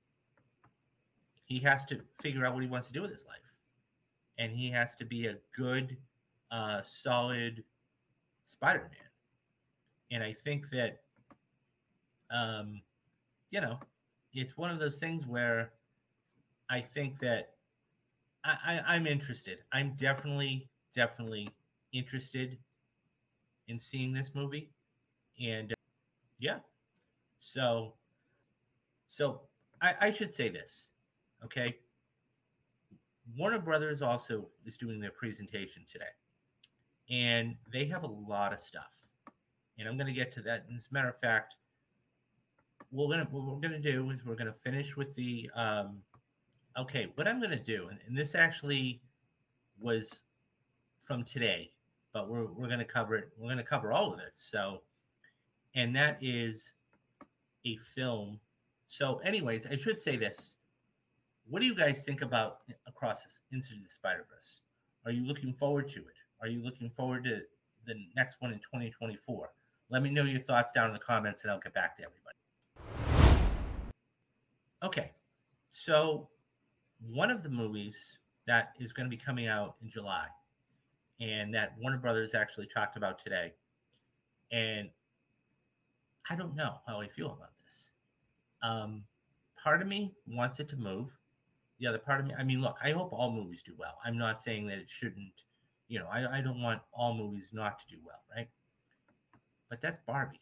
he has to figure out what he wants to do with his life. And he has to be a good, uh, solid Spider-Man. And I think that, um, you know, it's one of those things where I think that I, I, I'm interested. I'm definitely, definitely interested in seeing this movie. And uh, yeah, so, so I, I should say this, okay? Warner Brothers also is doing their presentation today, and they have a lot of stuff. And I'm going to get to that. As a matter of fact, we're gonna what we're gonna do is we're gonna finish with the um, okay. What I'm gonna do, and, and this actually was from today, but we're we're gonna cover it. We're gonna cover all of it. So, and that is a film. So, anyways, I should say this. What do you guys think about Across Into the Spider-Verse? Are you looking forward to it? Are you looking forward to the next one in twenty twenty-four? Let me know your thoughts down in the comments, and I'll get back to everybody. Okay, so one of the movies that is going to be coming out in July, and that Warner Brothers actually talked about today, and I don't know how I feel about this. Um, part of me wants it to move. The other part of me, I mean, look, I hope all movies do well. I'm not saying that it shouldn't, you know, I, I don't want all movies not to do well, right? But that's Barbie.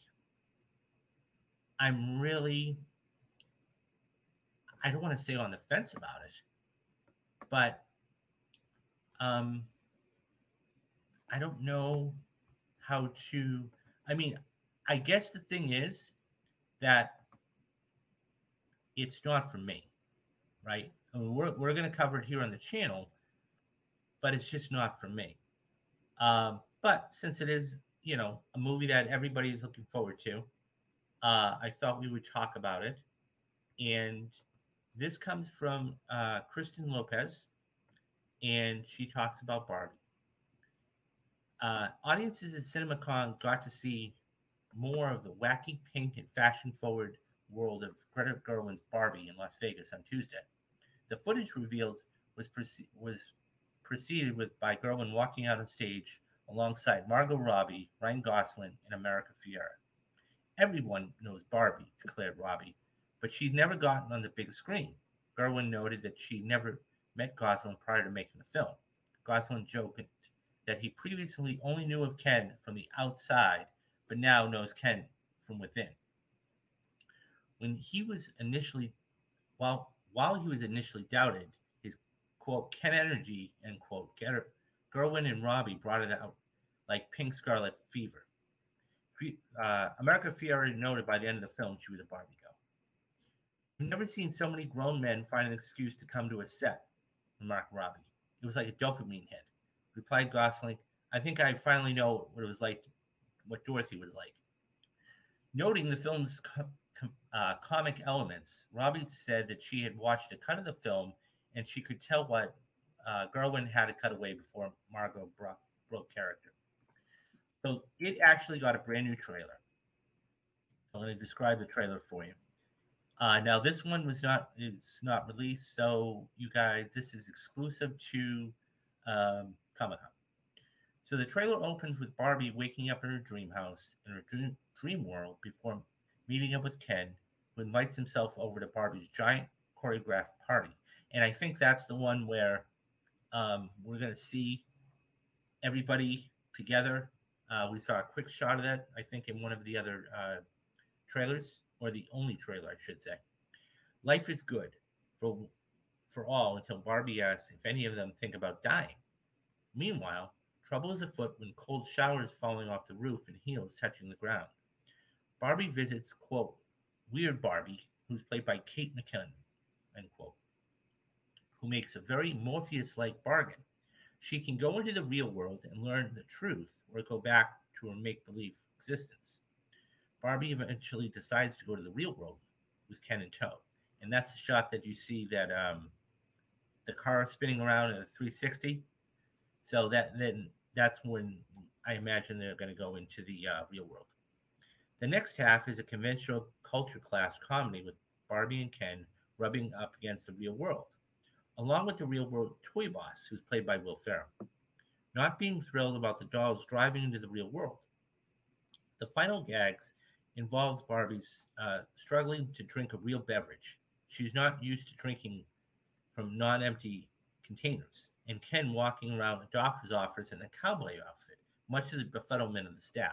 I'm really, I don't want to say on the fence about it, but um, I don't know how to. I mean, I guess the thing is that it's not for me, right? I mean, we're we're going to cover it here on the channel, but it's just not for me. Um, but since it is, you know, a movie that everybody is looking forward to, uh, I thought we would talk about it. And this comes from uh, Kristen Lopez, and she talks about Barbie. Uh, audiences at CinemaCon got to see more of the wacky, pink, and fashion-forward world of Greta Gerwig's Barbie in Las Vegas on Tuesday. The footage revealed was prece- was preceded with by Gerwig walking out on stage alongside Margot Robbie, Ryan Gosling, and America Ferrera. Everyone knows Barbie, declared Robbie, but she's never gotten on the big screen. Gerwig noted that she never met Gosling prior to making the film. Gosling joked that he previously only knew of Ken from the outside, but now knows Ken from within. When he was initially, while while he was initially doubted, his quote Ken energy end quote Gerwig and Robbie brought it out like pink scarlet fever. Uh, America Ferrera noted by the end of the film she was a Barbie girl. I've never seen so many grown men find an excuse to come to a set, remarked Robbie. It was like a dopamine hit. Replied Gosling, I think I finally know what it was like, what Dorothy was like. Noting the film's com- com- uh, comic elements, Robbie said that she had watched a cut of the film and she could tell what uh, Gerwig had to cut away before Margot broke, broke character. So it actually got a brand new trailer. I'm going to describe the trailer for you. Uh, now this one was not is not released, so you guys, this is exclusive to um, Comic-Con. So the trailer opens with Barbie waking up in her dream house in her dream, dream world before meeting up with Ken, who invites himself over to Barbie's giant choreographed party. And I think that's the one where um, we're going to see everybody together. Uh, we saw a quick shot of that, I think, in one of the other uh, trailers, or the only trailer, I should say. Life is good for for all until Barbie asks if any of them think about dying. Meanwhile, trouble is afoot when cold showers falling off the roof and heels touching the ground. Barbie visits, quote, Weird Barbie, who's played by Kate McKinnon, end quote, who makes a very Morpheus-like bargain. She can go into the real world and learn the truth, or go back to her make-believe existence. Barbie eventually decides to go to the real world with Ken in tow. And that's the shot that you see that um, the car spinning around at a three sixty. So that then that's when I imagine they're going to go into the uh, real world. The next half is a conventional culture clash comedy with Barbie and Ken rubbing up against the real world, along with the real world toy boss, who's played by Will Ferrell, not being thrilled about the dolls driving into the real world. The final gags involves Barbie's uh, struggling to drink a real beverage. She's not used to drinking from non-empty containers, and Ken walking around a doctor's office in a cowboy outfit, much to the befuddlement of the staff.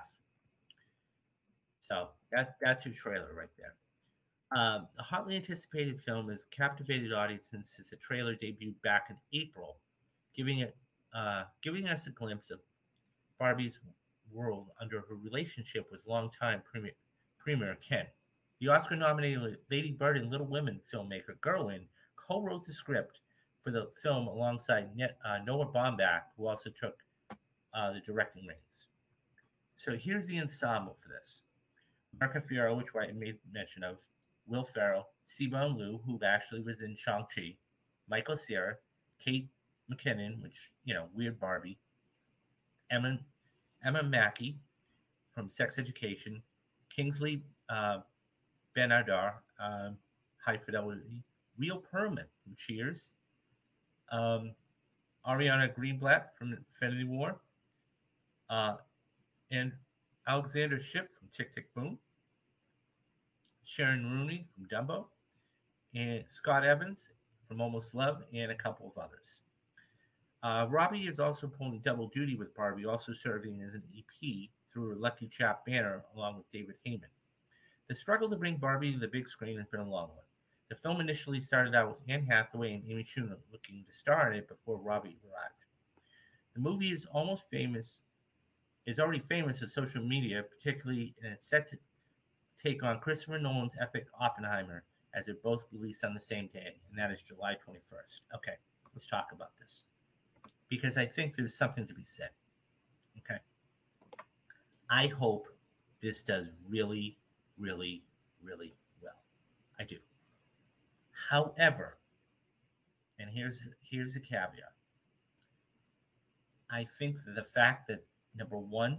So that that's your trailer right there. Um, the hotly anticipated film has captivated audiences since the trailer debuted back in April, giving it uh, giving us a glimpse of Barbie's world under her relationship with longtime premier, premier Ken. The Oscar-nominated Lady Bird and Little Women filmmaker Gerwin co-wrote the script for the film alongside uh, Noah Baumbach, who also took uh, the directing reins. So here's the ensemble for this. Mark Fiero, which I made mention of, Will Ferrell, Siobhan Liu, who actually was in Shang-Chi, Michael Cera, Kate McKinnon, which, you know, Weird Barbie, Emma, Emma Mackey from Sex Education, Kingsley uh, Benadar, uh, High Fidelity, Real Perlman from Cheers, um, Ariana Greenblatt from Infinity War, uh, and Alexander Shipp from Tick Tick Boom, Sharon Rooney from Dumbo, and Scott Evans from Almost Love, and a couple of others. Uh, Robbie is also pulling double duty with Barbie, also serving as an E P through her Lucky Chap banner along with David Heyman. The struggle to bring Barbie to the big screen has been a long one. The film initially started out with Anne Hathaway and Amy Schumer looking to star in it before Robbie arrived. The movie is almost famous, is already famous on social media, particularly, and it's set to take on Christopher Nolan's epic Oppenheimer, as they're both released on the same day, and that is July twenty-first. Okay, let's talk about this, because I think there's something to be said. Okay. I hope this does really, really, really well. I do. However, and here's here's the caveat. I think that the fact that, number one,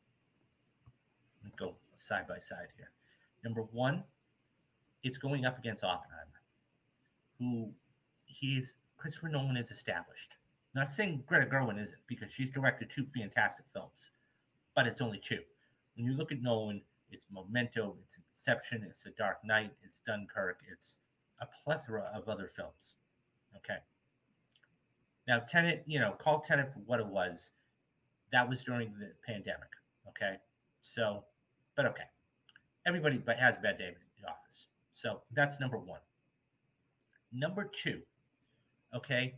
go side by side here. Number one, it's going up against Oppenheimer, who he's Christopher Nolan is established. Not saying Greta Gerwig isn't, because she's directed two fantastic films, but it's only two. When you look at Nolan, it's Memento, it's Inception, it's The Dark Knight, it's Dunkirk, it's a plethora of other films. Okay. Now, Tenet, you know, call Tenet for what it was. That was during the pandemic. Okay. So, but okay. Everybody but has a bad day at the office. So that's number one. Number two, okay.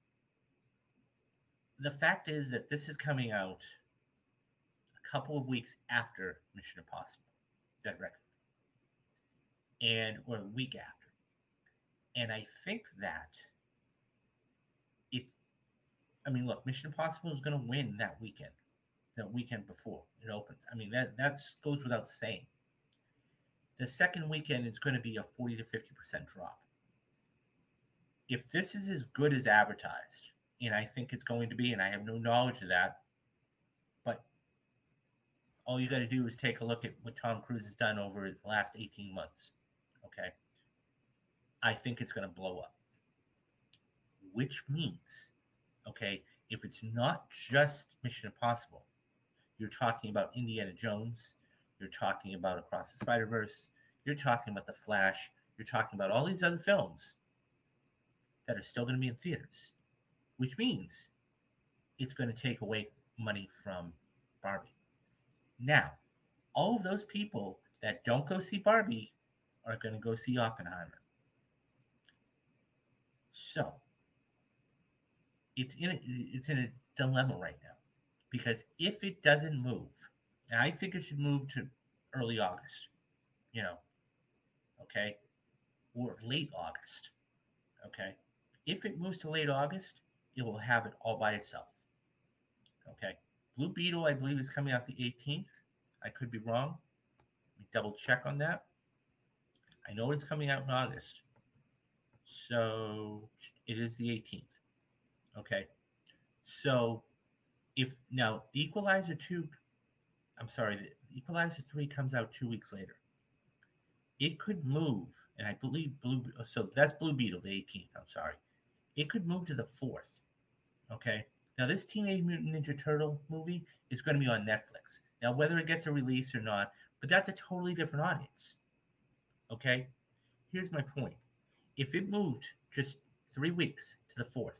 The fact is that this is coming out a couple of weeks after Mission Impossible, Dead Reckoning, and or a week after. And I think that it, I mean, look, Mission Impossible is going to win that weekend, that weekend before it opens. I mean, that that goes without saying. The second weekend is going to be a forty to fifty percent drop. If this is as good as advertised, and I think it's going to be, and I have no knowledge of that, but all you got to do is take a look at what Tom Cruise has done over the last eighteen months. Okay. I think it's going to blow up. Which means, okay, if it's not just Mission Impossible, you're talking about Indiana Jones, you're talking about Across the Spider-Verse, you're talking about The Flash, you're talking about all these other films that are still going to be in theaters, which means it's going to take away money from Barbie. Now, all of those people that don't go see Barbie are going to go see Oppenheimer. So, it's in a, it's in a dilemma right now, because if it doesn't move, and I think it should move to early August, you know, okay, or late August, okay. If it moves to late August, it will have it all by itself, okay. Blue Beetle, I believe, is coming out the eighteenth. I could be wrong. Let me double check on that. I know it's coming out in August, so it is the eighteenth. Okay, so if now the Equalizer two, I'm sorry, the Equalizer three comes out two weeks later. It could move, and I believe Blue, so that's Blue Beetle, the eighteenth. I'm sorry, it could move to the fourth. Okay, now this Teenage Mutant Ninja Turtle movie is going to be on Netflix. Now, whether it gets a release or not, but that's a totally different audience. Okay, here's my point: if it moved just three weeks to the fourth,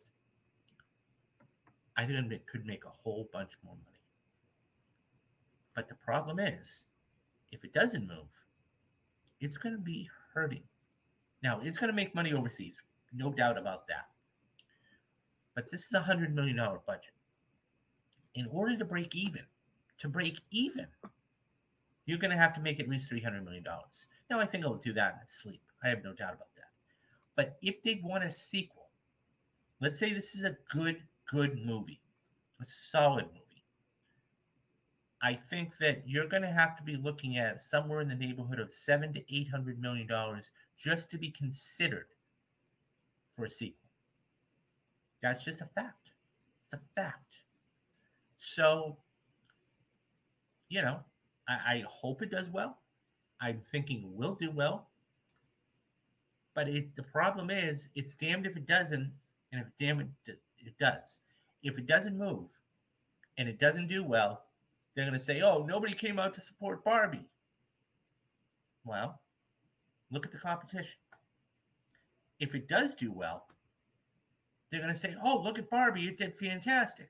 I think it could make a whole bunch more money. But the problem is, if it doesn't move, it's going to be hurting. Now, it's going to make money overseas, no doubt about that. But this is a one hundred million dollars budget. In order to break even, to break even, you're going to have to make at least three hundred million dollars. Now, I think I'll do that in its sleep. I have no doubt about that. But if they want a sequel, let's say this is a good, good movie, a solid movie, I think that you're going to have to be looking at somewhere in the neighborhood of seven to eight hundred million dollars just to be considered for a sequel. That's just a fact. It's a fact. So, you know, I, I hope it does well. I'm thinking it will do well. But it, the problem is, it's damned if it doesn't, and if damn it, it does. If it doesn't move and it doesn't do well, they're going to say, oh, nobody came out to support Barbie. Well, look at the competition. If it does do well, they're going to say, oh, look at Barbie, it did fantastic.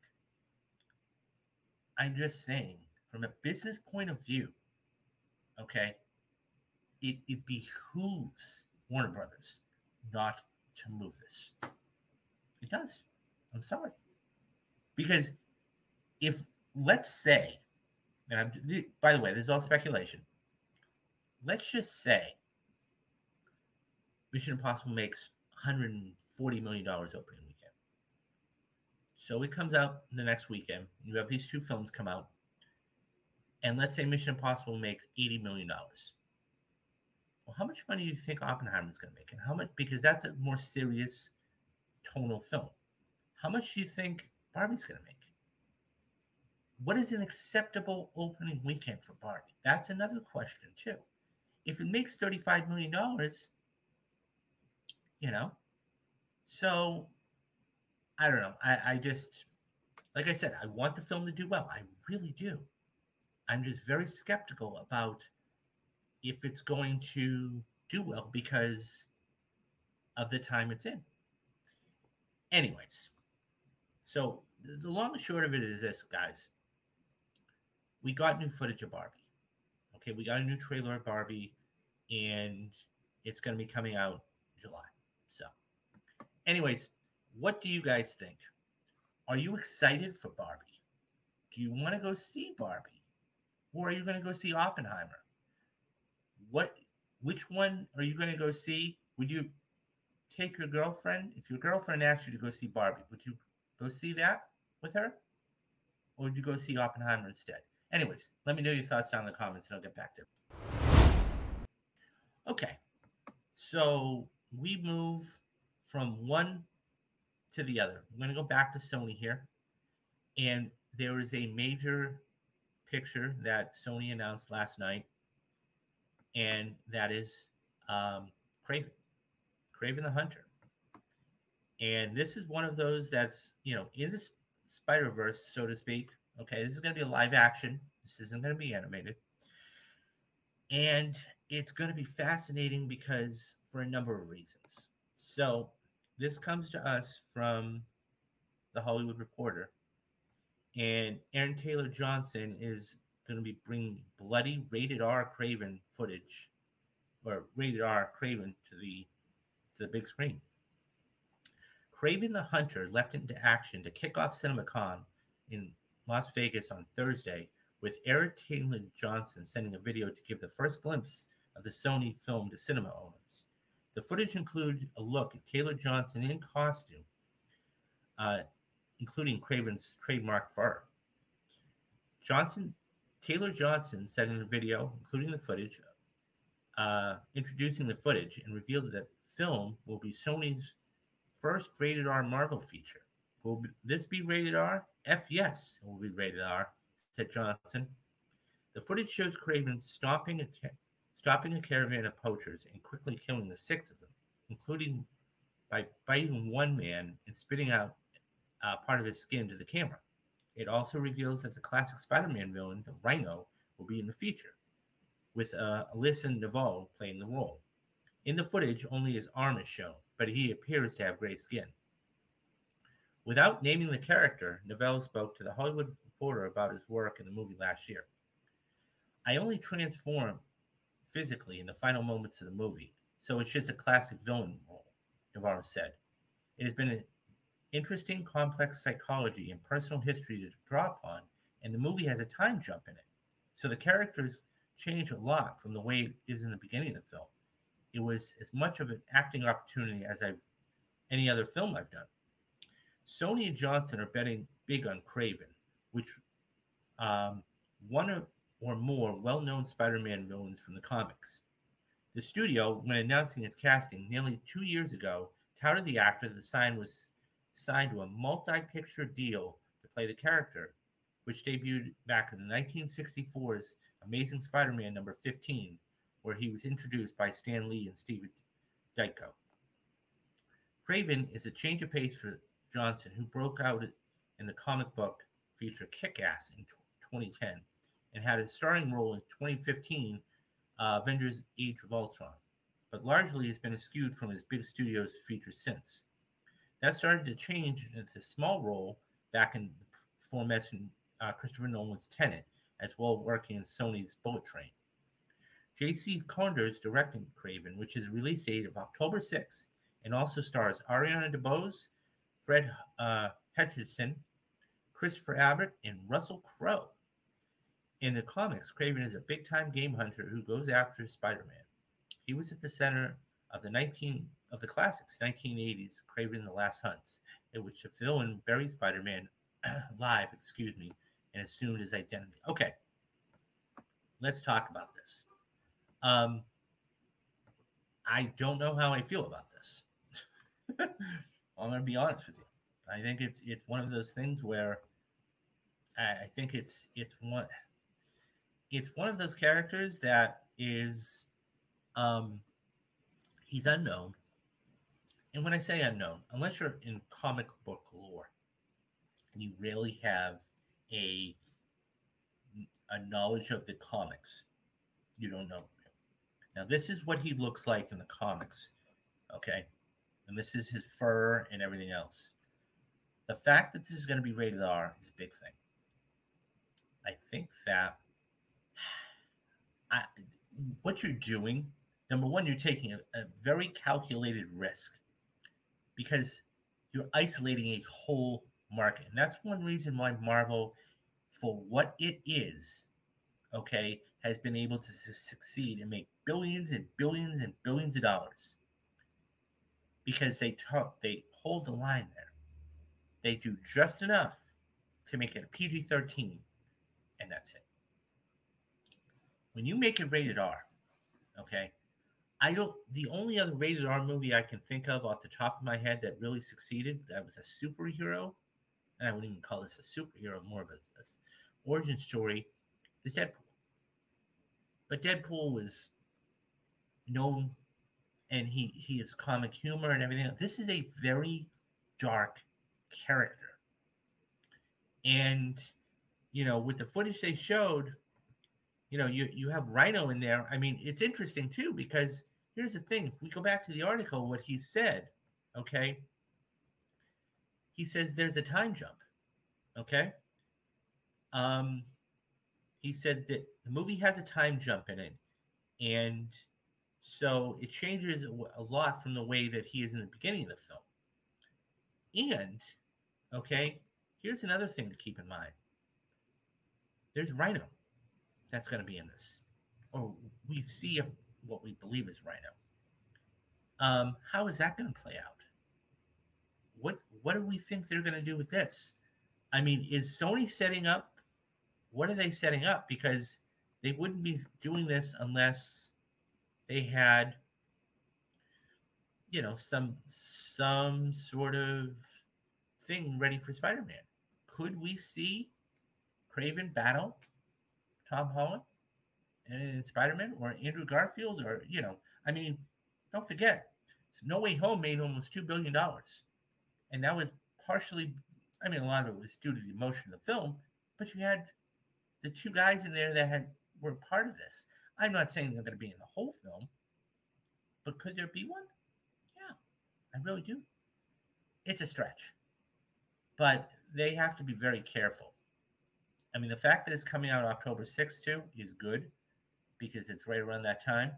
I'm just saying, from a business point of view, okay, it, it behooves Warner Brothers not to move this. It does. I'm sorry. Because if, let's say, and I'm, by the way, this is all speculation. Let's just say Mission Impossible makes one hundred forty million dollars opening weekend. So it comes out the next weekend. You have these two films come out. And let's say Mission Impossible makes eighty million dollars. Well, how much money do you think Oppenheimer's going to make? And how much, because that's a more serious tonal film. How much do you think Barbie's going to make? What is an acceptable opening weekend for Barbie? That's another question, too. If it makes thirty-five million dollars, you know, so I don't know. I, I just, like I said, I want the film to do well. I really do. I'm just very skeptical about if it's going to do well because of the time it's in. Anyways, so the long and short of it is this, guys. We got new footage of Barbie. Okay, we got a new trailer of Barbie, and it's going to be coming out in July. So, anyways, what do you guys think? Are you excited for Barbie? Do you want to go see Barbie? Or are you going to go see Oppenheimer? What, which one are you going to go see? Would you take your girlfriend? If your girlfriend asked you to go see Barbie, would you go see that with her? Or would you go see Oppenheimer instead? Anyways, let me know your thoughts down in the comments and I'll get back to it. Okay, so we move from one to the other. I'm going to go back to Sony here. And there is a major picture that Sony announced last night, and that is um, Kraven, Kraven the Hunter. And this is one of those that's, you know, in the Spider-Verse, so to speak. Okay, this is going to be a live action. This isn't going to be animated. And it's going to be fascinating because for a number of reasons. So, this comes to us from the Hollywood Reporter, and Aaron Taylor Johnson is going to be bringing bloody rated R Craven footage, or rated R Craven to the to the big screen. Craven the Hunter leapt into action to kick off CinemaCon in Las Vegas on Thursday, with Aaron Taylor Johnson sending a video to give the first glimpse of the Sony film to cinema owners. The footage included a look at Taylor Johnson in costume, uh, including Craven's trademark fur. Johnson, Taylor Johnson said in the video, including the footage, uh, introducing the footage, and revealed that film will be Sony's first rated R Marvel feature. Will this be rated R? F yes, it will be rated R, said Johnson. The footage shows Craven stopping a, ca- stopping a caravan of poachers and quickly killing the six of them, including by biting one man and spitting out uh, part of his skin to the camera. It also reveals that the classic Spider-Man villain, the Rhino, will be in the feature, with uh, Alyssa Naveau playing the role. In the footage, only his arm is shown, but he appears to have gray skin. Without naming the character, Naveau spoke to the Hollywood Reporter about his work in the movie last year. I only transform physically in the final moments of the movie, so it's just a classic villain role, Navarro said. It has been an interesting, complex psychology and personal history to draw upon, and the movie has a time jump in it. So the characters change a lot from the way it is in the beginning of the film. It was as much of an acting opportunity as I've any other film I've done. Sony and Johnson are betting big on Craven, which um, one or, or more well-known Spider-Man villains from the comics. The studio, when announcing its casting nearly two years ago, touted the actor that the sign was signed to a multi-picture deal to play the character, which debuted back in nineteen sixty-four's Amazing Spider-Man number fifteen, where he was introduced by Stan Lee and Steve Ditko. Craven is a change of pace for Johnson, who broke out in the comic book feature Kick-Ass in twenty ten and had a starring role in twenty fifteen uh, Avengers Age of Ultron, but largely has been eschewed from his big studio's features since. That started to change into a small role back in the aforementioned uh, Christopher Nolan's Tenet, as well working in Sony's Bullet Train. J C Condor is directing Craven, which is a release date of October sixth, and also stars Ariana DeBose, Fred uh, Hutchinson, Christopher Abbott, and Russell Crowe. In the comics, Craven is a big-time game hunter who goes after Spider-Man. He was at the center of the nineteen of the classics nineteen eighties Craven the Last Hunt, in which the villain buried Spider-Man alive, excuse me, and assumed his identity. Okay, let's talk about this. Um, I don't know how I feel about this. I'm going to be honest with you. I think it's it's one of those things where I think it's it's one it's one of those characters that is um, he's unknown. And when I say unknown, unless you're in comic book lore and you really have a a knowledge of the comics, you don't know him. Now, this is what he looks like in the comics, okay? And this is his fur and everything else. The fact that this is going to be rated R is a big thing. I think that I, what you're doing, number one, you're taking a, a very calculated risk because you're isolating a whole market. And that's one reason why Marvel, for what it is, okay, has been able to su- succeed and make billions and billions and billions of dollars because they talk, they hold the line there. They do just enough to make it a P G thirteen, and that's it. When you make it rated R, okay, I don't. The only other rated R movie I can think of off the top of my head that really succeeded, that was a superhero, and I wouldn't even call this a superhero, more of a, a origin story, is Deadpool. But Deadpool was known, and he he is comic humor and everything. This is a very dark character, and you know, with the footage they showed, You know, you you have Rhino in there. I mean, it's interesting too because here's the thing: if we go back to the article, what he said, okay, he says there's a time jump. Okay, um, he said that the movie has a time jump in it, and so it changes a lot from the way that he is in the beginning of the film. And okay, here's another thing to keep in mind: there's Rhino that's going to be in this, or we see a, what we believe is Rhino. Um, how is that going to play out? What what do we think they're going to do with this? I mean, is Sony setting up? What are they setting up? Because they wouldn't be doing this unless they had, you know, some some sort of thing ready for Spider-Man. Could we see Craven battle Tom Holland and Spider-Man, or Andrew Garfield, or you know, I mean, don't forget, No Way Home made almost two billion dollars, and that was partially, I mean, a lot of it was due to the emotion of the film, but you had the two guys in there that had were part of this. I'm not saying they're going to be in the whole film, but could there be one? Yeah, I really do. It's a stretch, but they have to be very careful. I mean, the fact that it's coming out October sixth too is good because it's right around that time.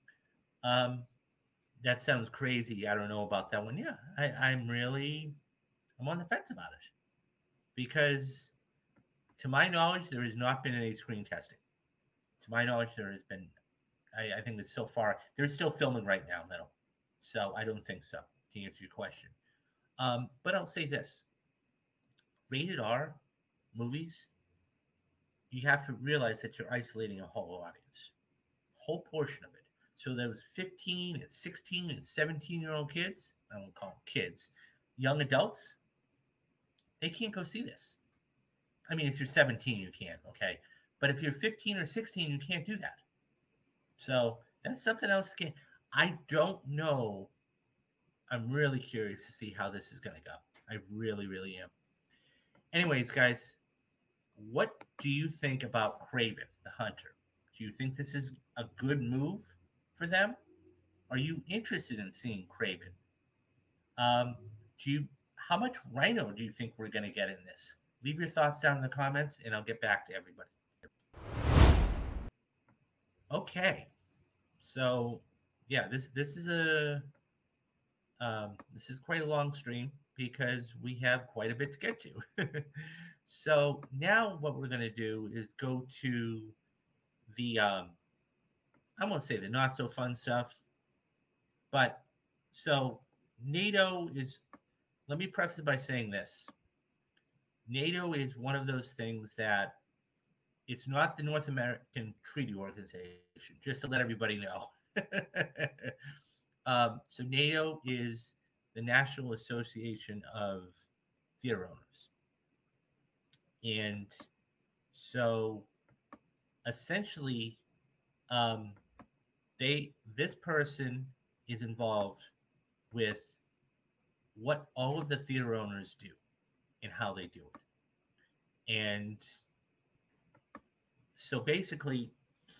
Um, that sounds crazy. I don't know about that one. Yeah, I, I'm really, I'm on the fence about it because, to my knowledge, there has not been any screen testing. To my knowledge, there has been. I, I think that so far they're still filming right now, Metal. So I don't think so. To answer your question, um, but I'll say this: rated R movies, you have to realize that you're isolating a whole audience, whole portion of it. So those fifteen and sixteen and seventeen year old kids, I don't call them kids, young adults, they can't go see this. I mean, if you're seventeen, you can, okay? But if you're fifteen or sixteen, you can't do that. So that's something else. Can, I don't know. I'm really curious to see how this is going to go. I really, really am. Anyways, guys, what do you think about Craven the Hunter? Do you think this is a good move for them? Are you interested in seeing Craven? Um, do you? How much Rhino do you think we're going to get in this? Leave your thoughts down in the comments, and I'll get back to everybody. Okay, so yeah, this this is a um, this is quite a long stream because we have quite a bit to get to. So now what we're going to do is go to the um, I won't say the not so fun stuff, but so NATO is. Let me preface it by saying this: NATO is one of those things that it's not the North American Treaty Organization. Just to let everybody know. um, so NATO is the National Association of Theater Owners, and so essentially, um, they this person is involved with what all of the theater owners do and how they do it. And so basically,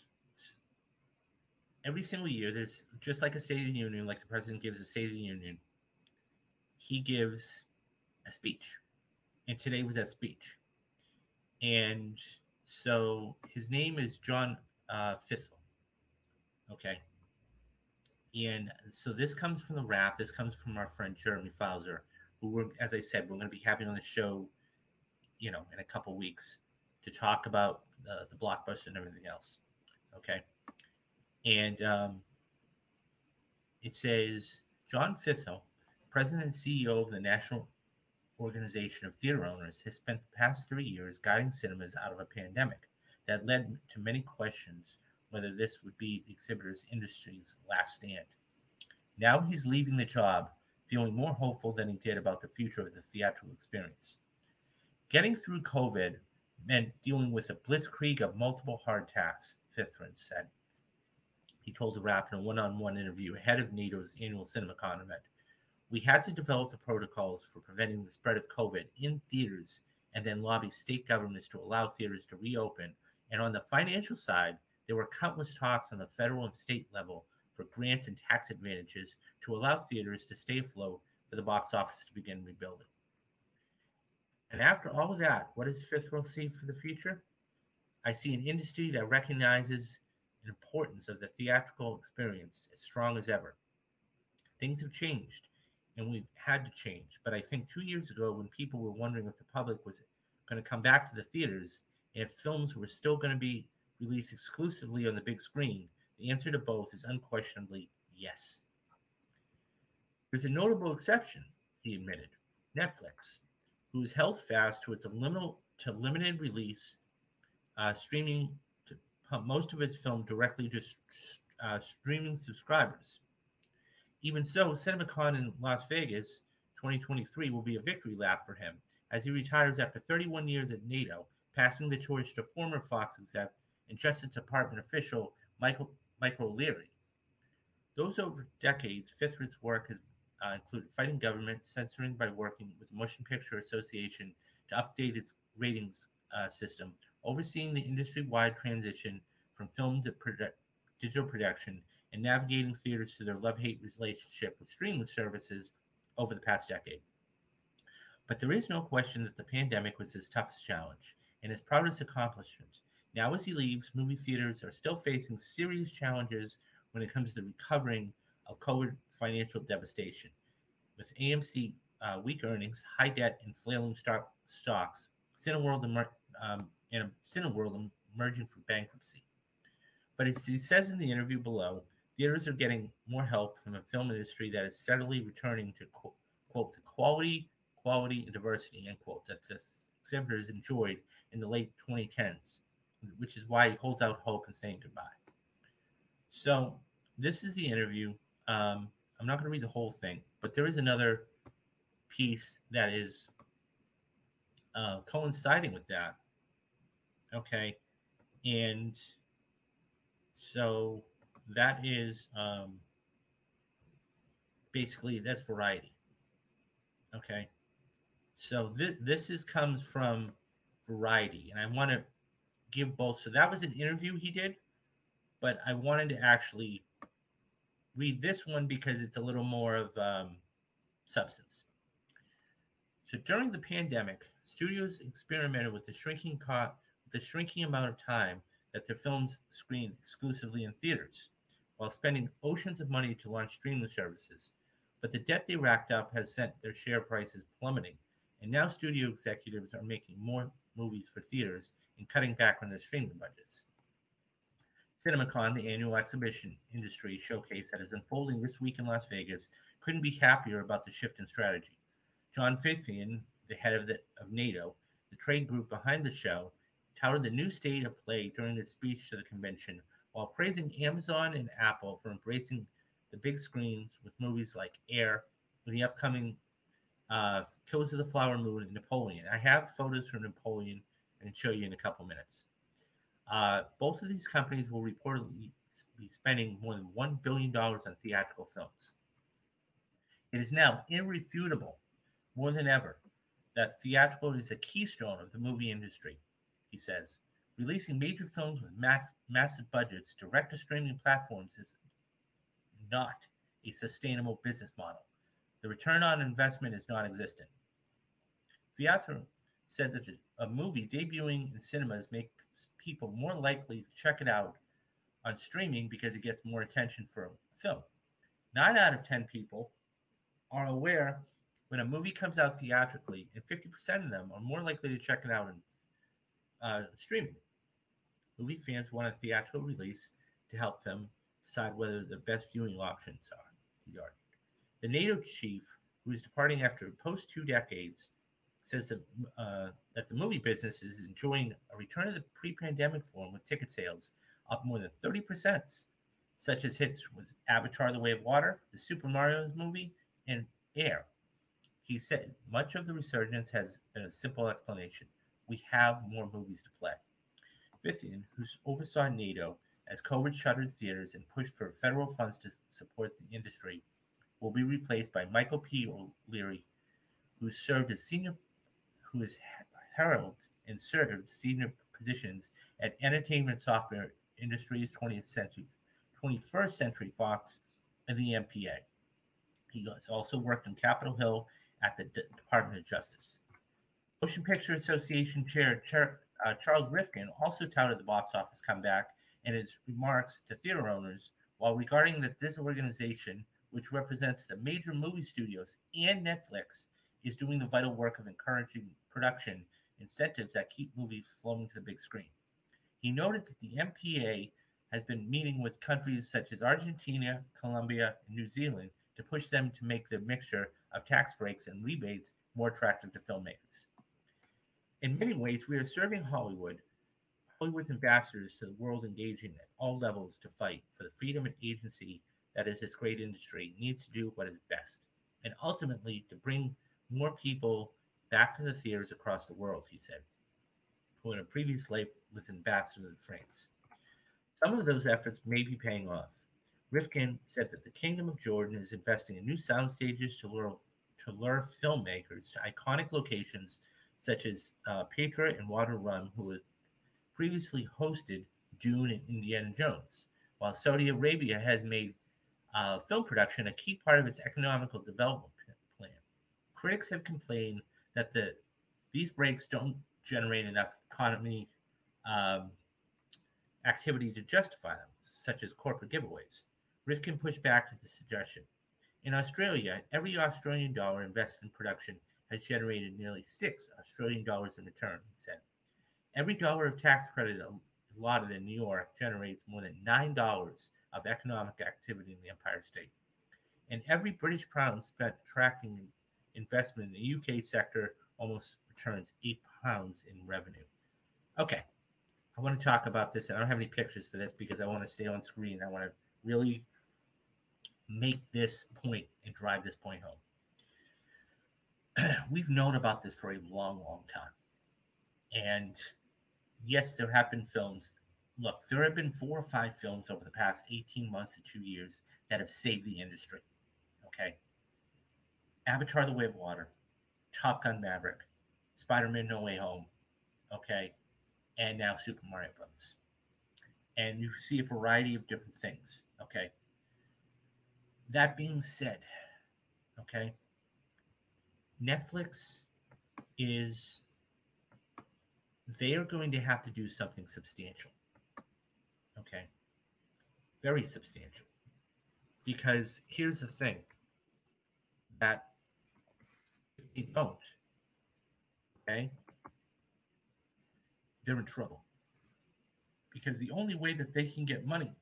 every single year, there's just like a State of the Union, like the president gives a State of the Union, he gives a speech. And today was that speech. And so his name is John uh, Fithel. Okay. And so this comes from the rap. This comes from our friend Jeremy Fowler, who we're, as I said, we're going to be having on the show, you know, in a couple weeks to talk about the, the blockbuster and everything else. Okay. And um, it says, John Fithel, president and C E O of the National Organization of Theater Owners, has spent the past three years guiding cinemas out of a pandemic that led to many questions whether this would be the exhibitors industry's last stand. Now he's leaving the job, feeling more hopeful than he did about the future of the theatrical experience. Getting through COVID meant dealing with a blitzkrieg of multiple hard tasks, Fithrin said. He told the Wrap in a one-on-one interview ahead of NATO's annual CinemaCon event. We had to develop the protocols for preventing the spread of COVID in theaters and then lobby state governments to allow theaters to reopen And on the financial side, there were countless talks on the federal and state level for grants and tax advantages to allow theaters to stay afloat for the box office to begin rebuilding. And after all of that, what does Fifth World see for the future? I see an industry that recognizes the importance of the theatrical experience as strong as ever. Things have changed, and we've had to change. But I think two years ago, when people were wondering if the public was going to come back to the theaters and if films were still going to be released exclusively on the big screen, the answer to both is unquestionably yes. There's a notable exception, he admitted, Netflix, who has held fast to its liminal, to limited release uh, streaming to pump most of its film directly to uh, streaming subscribers. Even so, CinemaCon in Las Vegas twenty twenty-three will be a victory lap for him as he retires after thirty-one years at NATO, passing the torch to former Fox exec and Justice Department official Michael, Michael O'Leary. Those over decades, Fifth Word's work has uh, included fighting government, censoring by working with the Motion Picture Association to update its ratings uh, system, overseeing the industry-wide transition from film to produ- digital production, and navigating theaters through their love-hate relationship with streaming services over the past decade. But there is no question that the pandemic was his toughest challenge and his proudest accomplishment. Now, as he leaves, movie theaters are still facing serious challenges when it comes to recovering of COVID financial devastation. With A M C uh, weak earnings, high debt, and flailing stock, stocks, Cineworld, emer- um, and Cineworld emerging from bankruptcy. But as he says in the interview below, theaters are getting more help from a film industry that is steadily returning to, quote, the quality, quality, and diversity, end quote, that the exhibitors enjoyed in the late twenty tens, which is why he holds out hope and saying goodbye. So this is the interview. Um, I'm not going to read the whole thing, but there is another piece that is uh, coinciding with that. Okay. And so that is um, basically that's Variety. Okay. So th- this is comes from Variety, and I want to give both. So that was an interview he did, but I wanted to actually read this one because it's a little more of um, substance. So during the pandemic, studios experimented with the shrinking co- the shrinking amount of time that their films screen exclusively in theaters, while spending oceans of money to launch streaming services. But the debt they racked up has sent their share prices plummeting, and now studio executives are making more movies for theaters and cutting back on their streaming budgets. CinemaCon, the annual exhibition industry showcase that is unfolding this week in Las Vegas, couldn't be happier about the shift in strategy. John Fithian, the head of, the, of NATO, the trade group behind the show, touted the new state of play during his speech to the convention while praising Amazon and Apple for embracing the big screens with movies like Air and the upcoming uh, Killers of the Flower Moon and Napoleon. I have photos from Napoleon and can show you in a couple minutes. Uh, both of these companies will reportedly be spending more than one billion dollars on theatrical films. It is now irrefutable, more than ever, that theatrical is a keystone of the movie industry, he says. Releasing major films with mass, massive budgets direct to streaming platforms is not a sustainable business model. The return on investment is non existent. Fiatro said that a movie debuting in cinemas makes people more likely to check it out on streaming because it gets more attention for a film. Nine out of ten people are aware when a movie comes out theatrically, and fifty percent of them are more likely to check it out in uh, streaming. Movie fans want a theatrical release to help them decide whether the best viewing options are, he argued. The NATO chief, who is departing after post two decades, says that, uh, that the movie business is enjoying a return to the pre-pandemic form with ticket sales up more than thirty percent, such as hits with Avatar: The Way of Water, the Super Mario movie, and Air. He said much of the resurgence has been a simple explanation. We have more movies to play. Fithian, who oversaw NATO as COVID shuttered theaters and pushed for federal funds to support the industry, will be replaced by Michael P. O'Leary, who served as senior, who is heralded and served senior positions at Entertainment Software Industries, twentieth century, twenty-first Century Fox, and the M P A. He has also worked on Capitol Hill at the D- Department of Justice. Motion Picture Association Chair Char- uh, Charles Rifkin also touted the box office comeback in his remarks to theater owners, while regarding that this organization, which represents the major movie studios and Netflix, is doing the vital work of encouraging production incentives that keep movies flowing to the big screen. He noted that the M P A has been meeting with countries such as Argentina, Colombia, and New Zealand to push them to make their mixture of tax breaks and rebates more attractive to filmmakers. In many ways, we are serving Hollywood, Hollywood's ambassadors to the world, engaging at all levels to fight for the freedom and agency that is this great industry needs to do what is best, and ultimately to bring more people back to the theaters across the world, he said, who in a previous life was ambassador to France. Some of those efforts may be paying off. Rifkin said that the Kingdom of Jordan is investing in new sound stages to lure, to lure filmmakers to iconic locations such as uh, Petra and Water Run, who had previously hosted Dune and Indiana Jones, while Saudi Arabia has made uh, film production a key part of its economical development plan. Critics have complained that the these breaks don't generate enough economy um, activity to justify them, such as corporate giveaways. Rifkin pushed back to the suggestion. In Australia, every Australian dollar invested in production has generated nearly six Australian dollars in return, he said. Every dollar of tax credit allotted in New York generates more than nine dollars of economic activity in the Empire State. And every British pound spent attracting investment in the U K sector almost returns eight pounds in revenue. Okay, I want to talk about this. I don't have any pictures for this because I want to stay on screen. I want to really make this point and drive this point home. We've known about this for a long, long time. And yes, there have been films. Look, there have been four or five films over the past eighteen months to two years that have saved the industry. Okay. Avatar The Way of Water, Top Gun Maverick, Spider-Man No Way Home, okay, and now Super Mario Bros. And you see a variety of different things, okay. That being said, okay, Netflix is, they are going to have to do something substantial, okay, very substantial. Because here's the thing, that if they don't, okay, they're in trouble. Because the only way that they can get money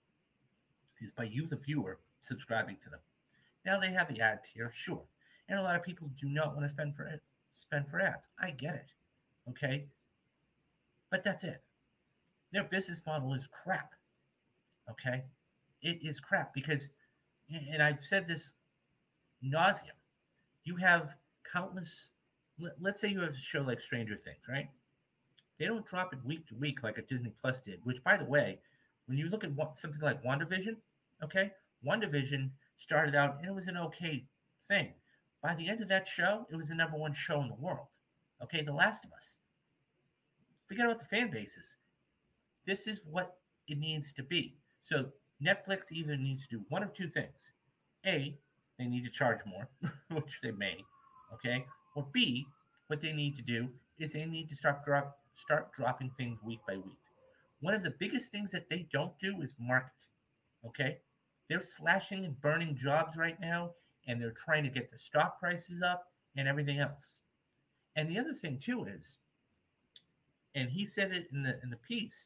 is by you, the viewer, subscribing to them. Now they have the ad tier, sure, and a lot of people do not want to spend for it, spend for ads. I get it, okay, but that's it. Their business model is crap, okay. It is crap because, and I've said this nauseum. You have countless. Let's say you have a show like Stranger Things, right? They don't drop it week to week like a Disney Plus did, which, by the way, when you look at what, something like WandaVision, okay, WandaVision started out and it was an okay thing. By the end of that show, it was the number one show in the world. Okay, The Last of Us. Forget about the fan bases. This is what it needs to be. So Netflix either needs to do one of two things. A, they need to charge more, which they may, okay? Or B, what they need to do is they need to start drop start dropping things week by week. One of the biggest things that they don't do is market. Okay? They're slashing and burning jobs right now, and they're trying to get the stock prices up and everything else. And the other thing too is, and he said it in the in the piece,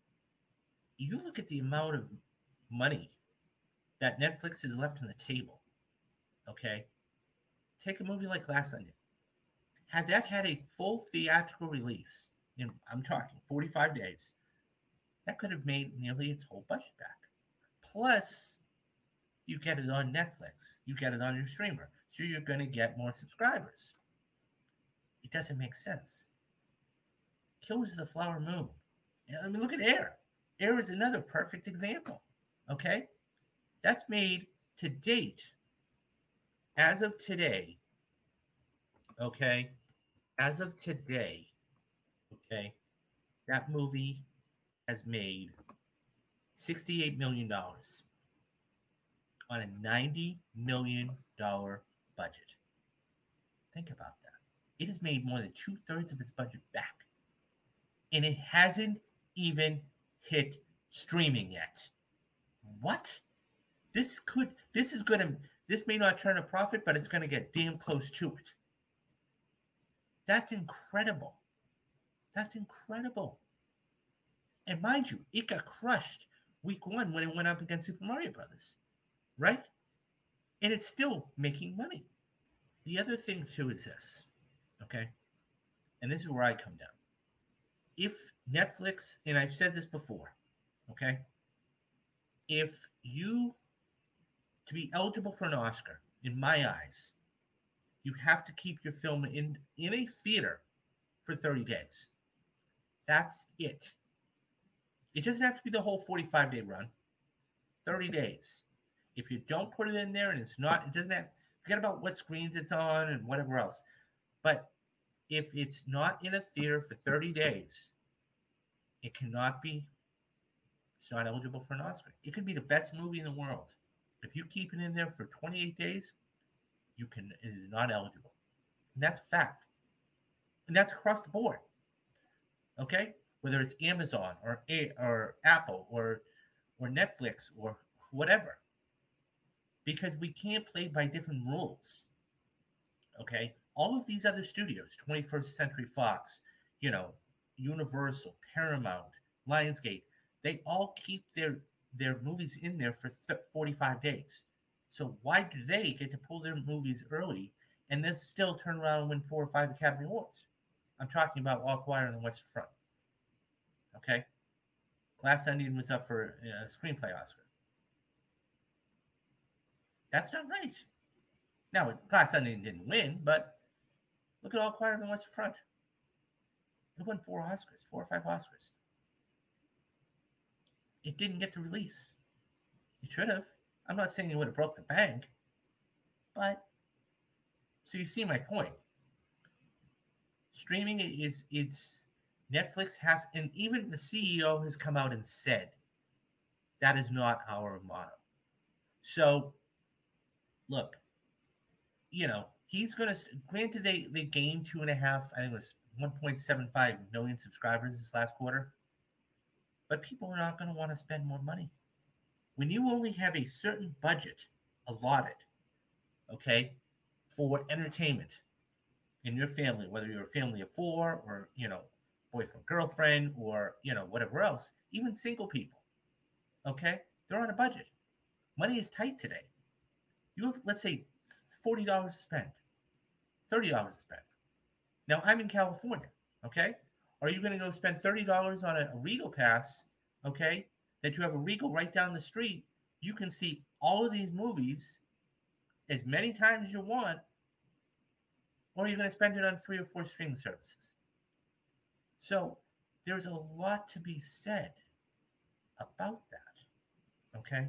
you look at the amount of money that Netflix has left on the table. Okay? Take a movie like Glass Onion. Had that had a full theatrical release, in, I'm talking forty-five days, that could have made nearly its whole budget back. Plus, you get it on Netflix. You get it on your streamer. So you're going to get more subscribers. It doesn't make sense. Killers of the Flower Moon. I mean, look at Air. Air is another perfect example. Okay? That's made to date, as of today, okay, as of today, okay, That movie has made sixty-eight million dollars on a ninety million dollars budget. Think about that. It has made more than two thirds of its budget back. And it hasn't even hit streaming yet. What? This could, this is going to, this may not turn a profit, but it's going to get damn close to it. That's incredible. That's incredible. And mind you, it got crushed week one when it went up against Super Mario Brothers, right? And it's still making money. The other thing too is this, okay? And this is where I come down. If Netflix, and I've said this before, okay? If you, to be eligible for an Oscar, in my eyes, you have to keep your film in, in a theater for thirty days. That's it. It doesn't have to be the whole forty-five day run. thirty days. If you don't put it in there and it's not, it doesn't have, forget about what screens it's on and whatever else. But if it's not in a theater for thirty days, it cannot be, it's not eligible for an Oscar. It could be the best movie in the world. If you keep it in there for twenty-eight days, you can, it is not eligible. And that's a fact. And that's across the board. Okay? Whether it's Amazon or A, or Apple or or Netflix or whatever. Because we can't play by different rules. Okay? All of these other studios, twenty-first Century Fox, you know, Universal, Paramount, Lionsgate, they all keep their their movies in there for forty-five days. So why do they get to pull their movies early and then still turn around and win four or five Academy Awards? I'm talking about All Quiet on the Western Front. Okay? Glass Onion was up for a screenplay Oscar. That's not right. Now, Glass Onion didn't win, but look at All Quiet on the Western Front. It won four Oscars, four or five Oscars. It didn't get to release. It should have. I'm not saying it would have broke the bank, but so you see my point. Streaming is, it's, Netflix has, and even the C E O has come out and said, that is not our motto. So, look, you know, he's going to, granted they, they gained two and a half, I think it was one point seven five million subscribers this last quarter, but people are not going to want to spend more money. When you only have a certain budget allotted, okay, for entertainment in your family, whether you're a family of four or, you know, boyfriend, girlfriend, or, you know, whatever else, even single people, okay, they're on a budget. Money is tight today. You have, let's say, forty dollars to spend, thirty dollars to spend. Now, I'm in California, okay? Are you going to go spend thirty dollars on a, a Regal pass, okay, that you have a Regal right down the street? You can see all of these movies as many times as you want, or you're going to spend it on three or four streaming services. So there's a lot to be said about that, okay?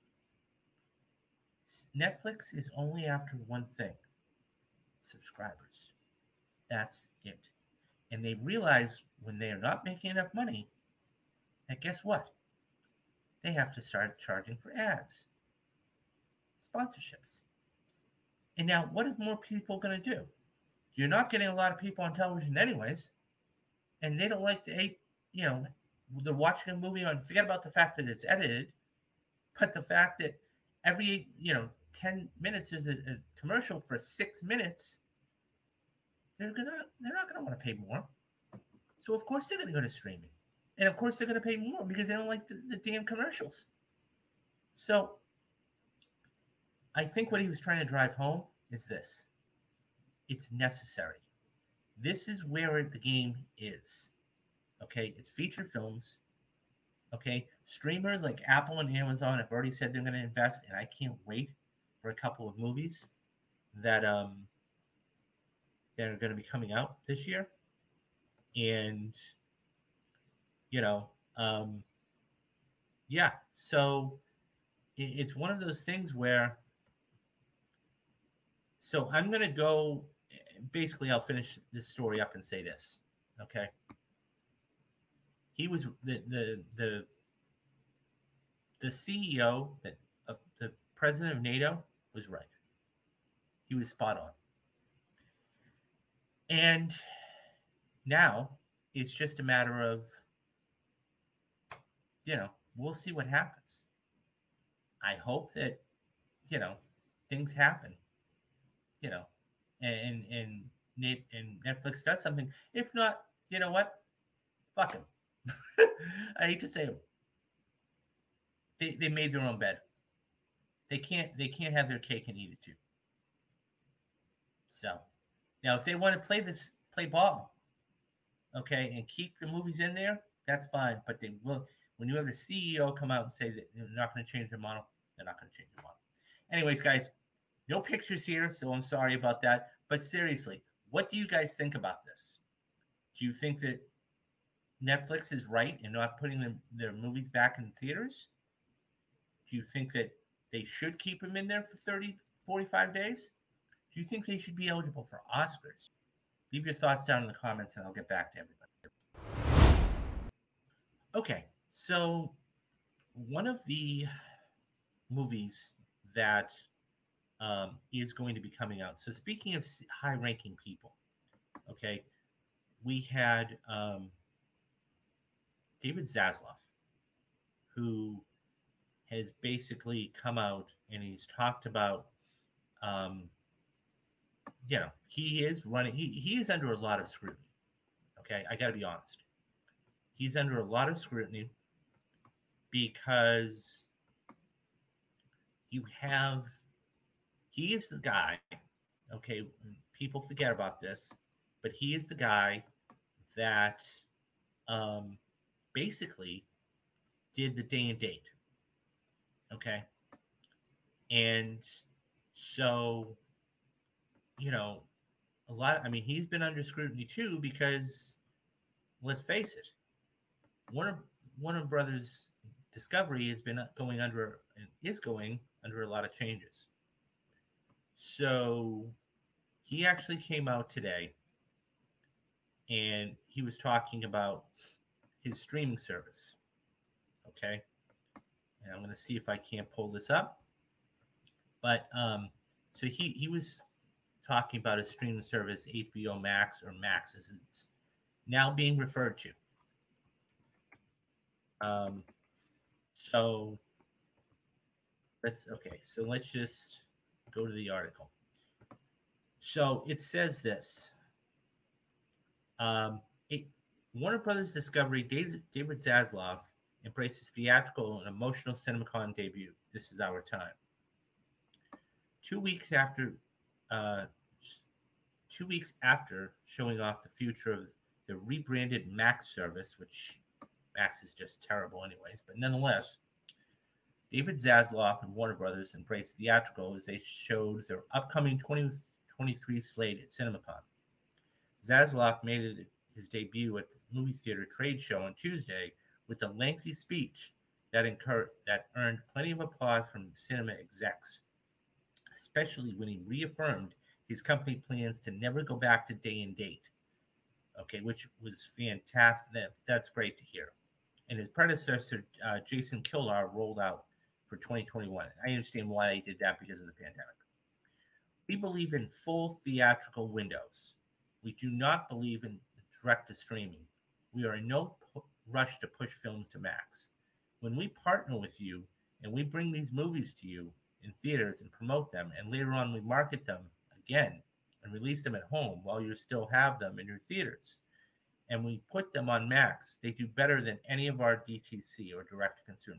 Netflix is only after one thing: subscribers. That's it. And they realize when they are not making enough money, that guess what? They have to start charging for ads, sponsorships. And now, what are more people going to do? You're not getting a lot of people on television anyways, and they don't like to, you know, they're watching a movie on, forget about the fact that it's edited, but the fact that every, you know, ten minutes is a, a commercial for six minutes, they're gonna, they're not gonna want to pay more. So of course they're gonna go to streaming, and of course they're gonna pay more because they don't like the, the damn commercials. So I think what he was trying to drive home is this: it's necessary. This is where the game is. Okay, it's feature films. Okay, streamers like Apple and Amazon have already said they're going to invest, and I can't wait for a couple of movies that um that are going to be coming out this year. And you know, um, yeah. So it, it's one of those things where. So I'm going to go. Basically, I'll finish this story up and say this. Okay. he was the the the the C E O that uh, the president of NATO was right. He was spot on. And now it's just a matter of, you know, we'll see what happens. I hope that, you know, things happen, you know, and and and Netflix does something. If not, you know what? Fuck them. I hate to say it. They they made their own bed. They can't they can't have their cake and eat it too. So now if they want to play this play ball, okay, and keep the movies in there, that's fine. But they will when you have the C E O come out and say that they're not going to change their model, they're not going to change their model. Anyways, guys, no pictures here, so I'm sorry about that. But seriously, what do you guys think about this? Do you think that Netflix is right in not putting them, their movies back in theaters? Do you think that they should keep them in there for thirty, forty-five days? Do you think they should be eligible for Oscars? Leave your thoughts down in the comments and I'll get back to everybody. Okay, so one of the movies that um, is going to be coming out. So speaking of high-ranking people, okay, we had um, David Zaslav, who has basically come out and he's talked about, um, you know, he is running, he, he is under a lot of scrutiny. Okay, I got to be honest. He's under a lot of scrutiny because you have, he is the guy, okay, people forget about this, but he is the guy that um, basically did the day and date. Okay. And so, you know, a lot, I mean, he's been under scrutiny too, because let's face it, Warner, Warner Brothers Discovery has been going under and is going under a lot of changes. So he actually came out today and he was talking about his streaming service. Okay. And I'm going to see if I can't pull this up. But um, so he, he was talking about a streaming service, H B O Max, or Max as it's now being referred to. Um, so let's, okay, so let's just go to the article. So it says this. Um, it, Warner Brothers Discovery, David Zaslav embraces theatrical and emotional CinemaCon debut. This is our time. Two weeks after, uh, two weeks after showing off the future of the rebranded Max service, which Max is just terrible, anyways, but nonetheless, David Zaslav and Warner Brothers embraced theatrical as they showed their upcoming twenty twenty-three slate at CinemaCon. Zaslav made it his debut at the movie theater trade show on Tuesday with a lengthy speech that, incur- that earned plenty of applause from cinema execs, especially when he reaffirmed his company plans to never go back to day and date. Okay, which was fantastic. That, that's great to hear. And his predecessor, uh, Jason Kilar, rolled out for twenty twenty-one. I understand why they did that because of the pandemic. We believe in full theatrical windows. We do not believe in direct to streaming. We are in no pu- rush to push films to Max. When we partner with you and we bring these movies to you in theaters and promote them, and later on we market them again and release them at home while you still have them in your theaters, and we put them on Max, they do better than any of our D T C or direct-to-consumer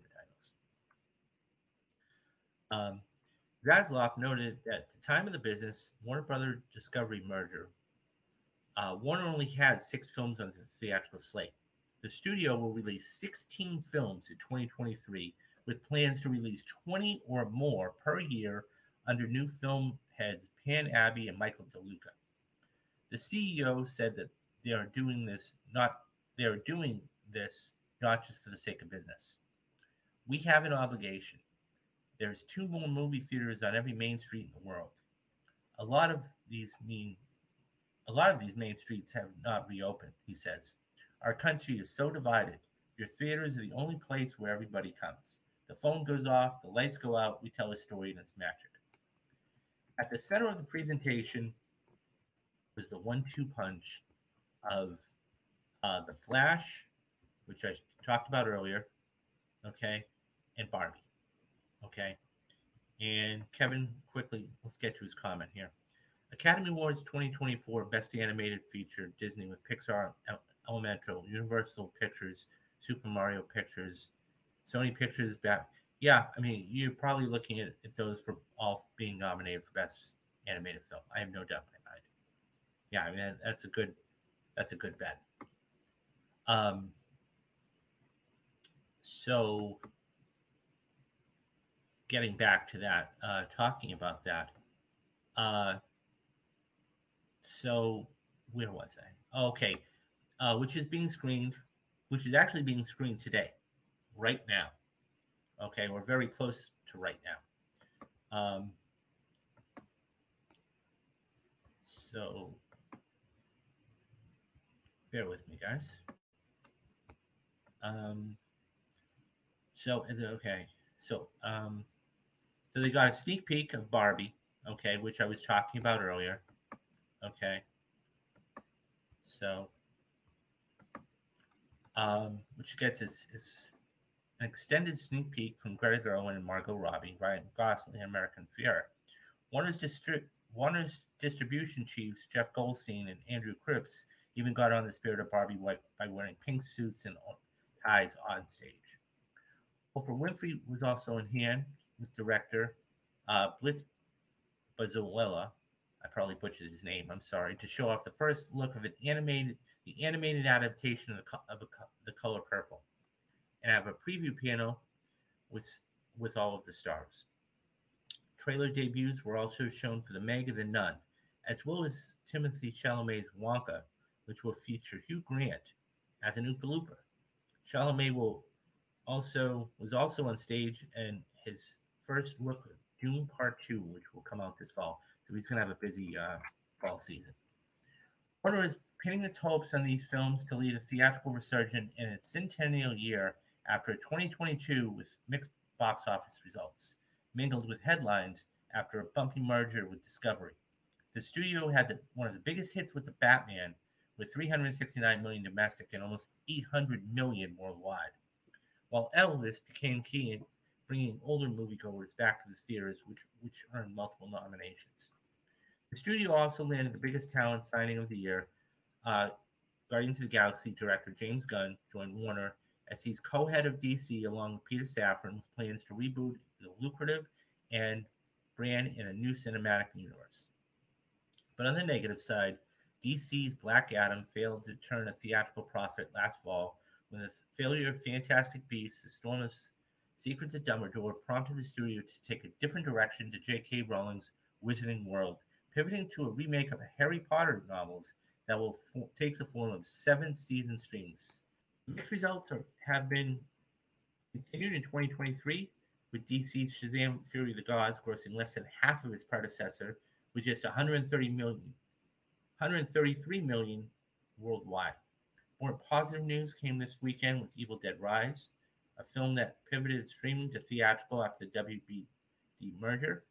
titles. Um, Zaslav noted that at the time of the business, Warner Brothers Discovery merger, uh, Warner only had six films on the theatrical slate. The studio will release sixteen films in twenty twenty-three, with plans to release twenty or more per year under new film heads Pan Abbey and Michael DeLuca. The C E O said that they are doing this not they are doing this not just for the sake of business. We have an obligation. There's two more movie theaters on every main street in the world. A lot of these mean a lot of these main streets have not reopened, he says. Our country is so divided. Your theaters are the only place where everybody comes. The phone goes off, the lights go out, we tell a story, and it's magic. At the center of the presentation was the one two punch of uh, The Flash, which I talked about earlier, okay, and Barbie, okay. And Kevin, quickly, let's get to his comment here. Academy Awards twenty twenty-four Best Animated Feature, Disney with Pixar, Elemental, Universal Pictures, Super Mario Pictures, Sony Pictures. Back, yeah, I mean, you're probably looking at, at those for all being nominated for Best Animated Film. I have no doubt in my mind. Yeah, I mean, that's a good, that's a good bet. Um, so getting back to that, uh, talking about that, uh, so where was I? Okay, uh, which is being screened, which is actually being screened today, right now. Okay, we're very close to right now. Um, so bear with me, guys. Um, so okay, so um, so they got a sneak peek of Barbie, okay, which I was talking about earlier. Okay, so um, which gets its, its an extended sneak peek from Greta Gerwig and Margot Robbie, Ryan Gosling, and American Fear. Warner's, distri- Warner's distribution chiefs, Jeff Goldstein and Andrew Cripps, even got on the spirit of Barbie by wearing pink suits and ties on stage. Oprah Winfrey was also in hand with director uh, Blitz Bazuela. I probably butchered his name. I'm sorry. To show off the first look of an animated, the animated adaptation of the, of a, the Color Purple, and have a preview panel with with all of the stars. Trailer debuts were also shown for The Meg and the Nun, as well as Timothée Chalamet's Wonka, which will feature Hugh Grant as an Oompa Loompa. Chalamet will also was also on stage in his first look at Dune Part Two, which will come out this fall. So he's going to have a busy uh, fall season. Warner is pinning its hopes on these films to lead a theatrical resurgence in its centennial year after twenty twenty-two with mixed box office results, mingled with headlines after a bumpy merger with Discovery. The studio had the, one of the biggest hits with The Batman, with three hundred sixty-nine million domestic and almost eight hundred million worldwide, while Elvis became key in bringing older moviegoers back to the theaters, which, which earned multiple nominations. The studio also landed the biggest talent signing of the year. Uh, Guardians of the Galaxy director James Gunn joined Warner as he's co-head of D C along with Peter Safran, with plans to reboot the lucrative and brand in a new cinematic universe. But on the negative side, D C's Black Adam failed to turn a theatrical profit last fall when the failure of Fantastic Beasts, The Storm of Secrets of Dumbledore prompted the studio to take a different direction to J K. Rowling's Wizarding World, pivoting to a remake of the Harry Potter novels that will fo- take the form of seven season streams. Mixed results are, have been continued in twenty twenty-three, with D C's Shazam Fury of the Gods grossing less than half of its predecessor, with just one hundred thirty million, one hundred thirty-three million worldwide. More positive news came this weekend with Evil Dead Rise, a film that pivoted streaming to theatrical after the W B D merger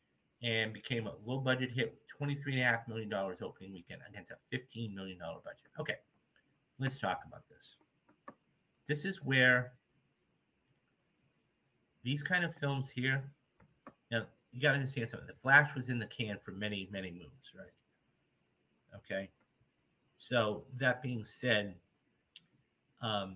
and became a low-budget hit with twenty-three point five million dollars opening weekend against a fifteen million dollars budget. Okay, let's talk about this. This is where these kind of films here, now you got to understand something. The Flash was in the can for many, many moons, right? Okay. So that being said, um,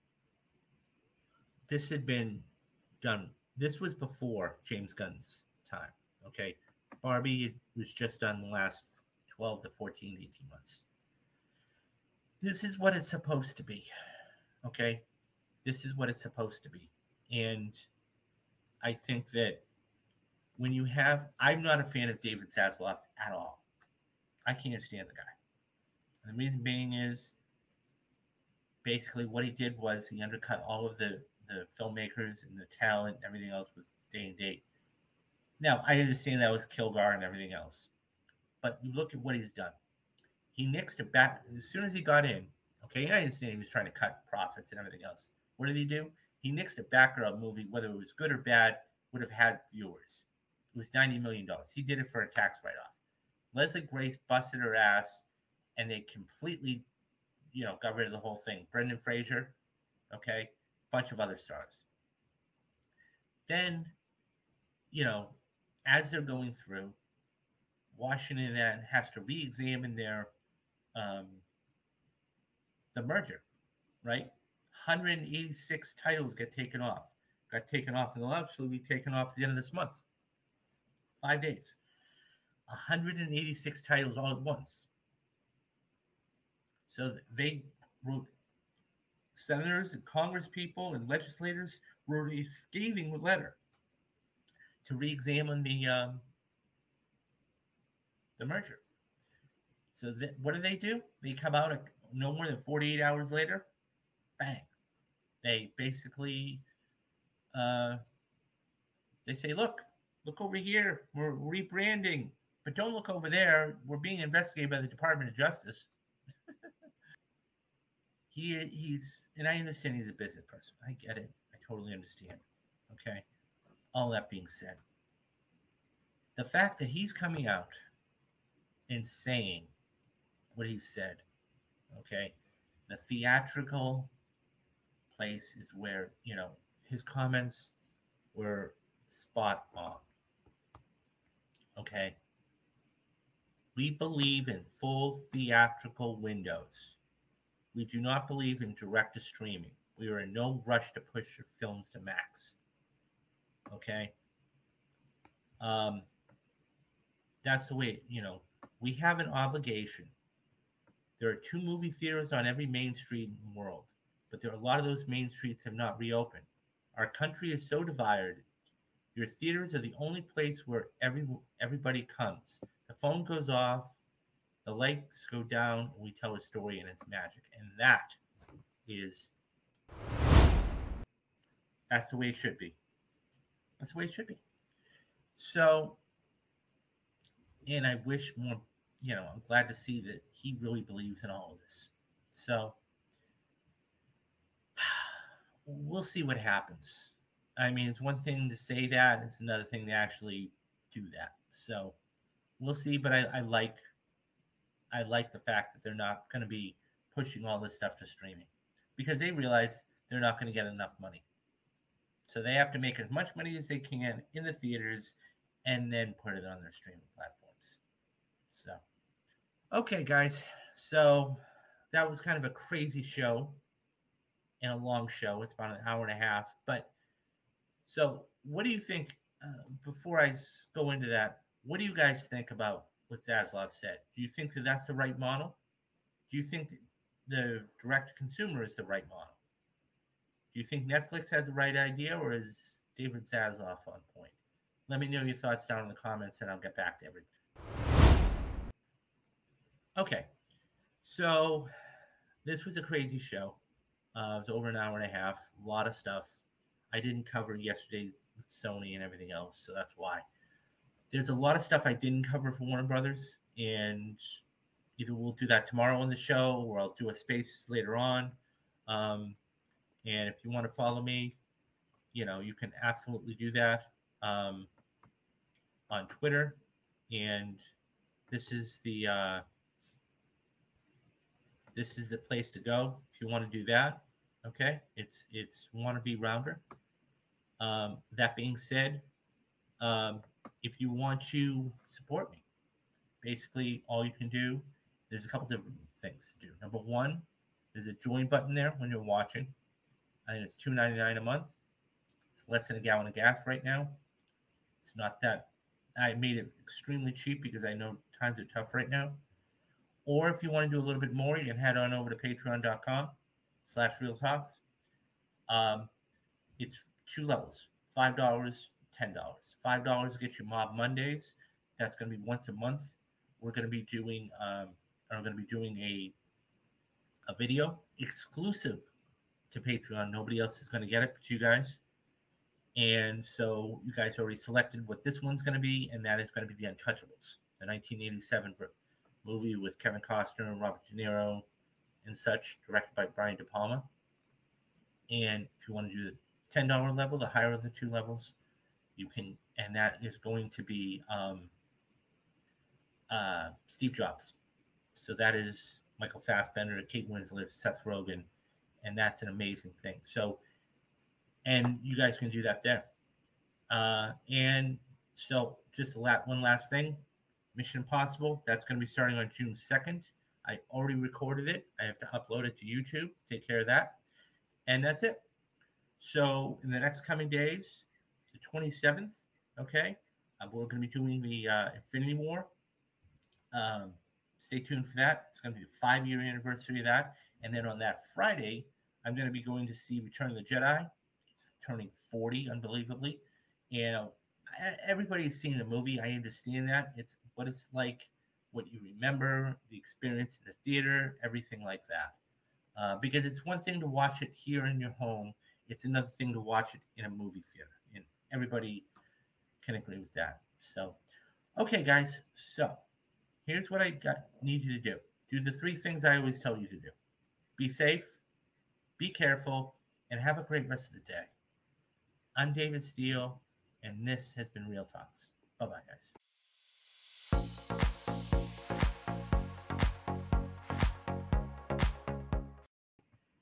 this had been done. This was before James Gunn's time. Okay. Barbie was just done the last twelve to fourteen, eighteen months. This is what it's supposed to be. Okay. This is what it's supposed to be. And I think that when you have, I'm not a fan of David Zaslav at all. I can't stand the guy. And the reason being is basically what he did was he undercut all of the, the filmmakers and the talent and everything else with day and date. Now, I understand that was Kilgar and everything else. But you look at what he's done. He nixed a bat as soon as he got in. Okay, I understand he was trying to cut profits and everything else. What did he do? He nixed a Batgirl movie, whether it was good or bad, would have had viewers. It was ninety million dollars. He did it for a tax write-off. Leslie Grace busted her ass, and they completely, you know, got rid of the whole thing. Brendan Fraser, okay, bunch of other stars. Then, you know, as they're going through, Washington then has to re-examine their um, the merger, right? one hundred eighty-six titles get taken off. Got taken off, and they'll actually be taken off at the end of this month. Five days. one hundred eighty-six titles all at once. So they wrote, senators and congresspeople and legislators wrote a scathing letter to re-examine the um, the merger. So th- what do they do? They come out at no more than forty-eight hours later. Bang! They basically uh, they say, "Look, look over here. We're rebranding, but don't look over there. We're being investigated by the Department of Justice." he he's and I understand he's a business person. I get it. I totally understand. Okay. All that being said, the fact that he's coming out and saying what he said, okay, the theatrical place is where, you know, his comments were spot on. Okay. We believe in full theatrical windows. We do not believe in direct to streaming. We are in no rush to push your films to max. Okay. Um, that's the way, you know, we have an obligation. There are two movie theaters on every main street in the world, but there are a lot of those main streets have not reopened. Our country is so divided. Your theaters are the only place where every everybody comes. The phone goes off, the lights go down, and we tell a story, and it's magic. And that is, that's the way it should be. That's the way it should be. So, and I wish more, you know, I'm glad to see that he really believes in all of this. So, we'll see what happens. I mean, it's one thing to say that, it's another thing to actually do that. So, we'll see. But I, I like, I like the fact that they're not going to be pushing all this stuff to streaming because they realize they're not going to get enough money. So they have to make as much money as they can in the theaters and then put it on their streaming platforms. So, okay, guys. So that was kind of a crazy show and a long show. It's about an hour and a half. But so what do you think, uh, before I go into that, what do you guys think about what Zaslav said? Do you think that that's the right model? Do you think the direct consumer is the right model? Do you think Netflix has the right idea, or is David Zaslav on point? Let me know your thoughts down in the comments, and I'll get back to everything. Okay, so this was a crazy show. Uh, it was over an hour and a half, a lot of stuff. I didn't cover yesterday with Sony and everything else, so that's why. There's a lot of stuff I didn't cover for Warner Brothers, and either we'll do that tomorrow on the show, or I'll do a space later on. Um, And if you want to follow me, you know, you can absolutely do that um, on Twitter. And this is the uh, this is the place to go if you want to do that. Okay, it's it's Wannabe Rounder. Um, that being said, um, if you want to support me, basically all you can do, there's a couple different things to do. Number one, there's a join button there when you're watching. I think it's two dollars and ninety-nine cents a month. It's less than a gallon of gas right now. It's not that. I made it extremely cheap because I know times are tough right now. Or if you want to do a little bit more, you can head on over to patreon.com slash real talks. Um, it's two levels, five dollars, ten dollars. five dollars gets you Mob Mondays. That's going to be once a month. We're going to be doing, um, I'm going to be doing a, a video exclusive to Patreon. Nobody else is going to get it but you guys. And so you guys already selected what this one's going to be, and that is going to be The Untouchables, the nineteen eighty-seven movie with Kevin Costner and Robert De Niro and such, directed by Brian De Palma. And if you want to do the ten dollars level, the higher of the two levels, you can, and that is going to be um, uh, Steve Jobs. So that is Michael Fassbender, Kate Winslet, Seth Rogen, and that's an amazing thing. So, and you guys can do that there. Uh, and so, just a la- one last thing, Mission Impossible. That's going to be starting on June second. I already recorded it. I have to upload it to YouTube. Take care of that, and that's it. So, in the next coming days, the twenty-seventh, okay, uh, we're going to be doing the uh, Infinity War. Um, stay tuned for that. It's going to be the five year anniversary of that. And then on that Friday, I'm going to be going to see Return of the Jedi. It's turning forty, unbelievably. And uh, everybody's seen the movie. I understand that. It's what it's like, what you remember, the experience in the theater, everything like that. Uh, because it's one thing to watch it here in your home, it's another thing to watch it in a movie theater. And everybody can agree with that. So, okay, guys. So, here's what I got, need you to do. Do the three things I always tell you to do. Be safe, be careful, and have a great rest of the day. I'm David Steele, and this has been Real Talks. Bye bye, guys.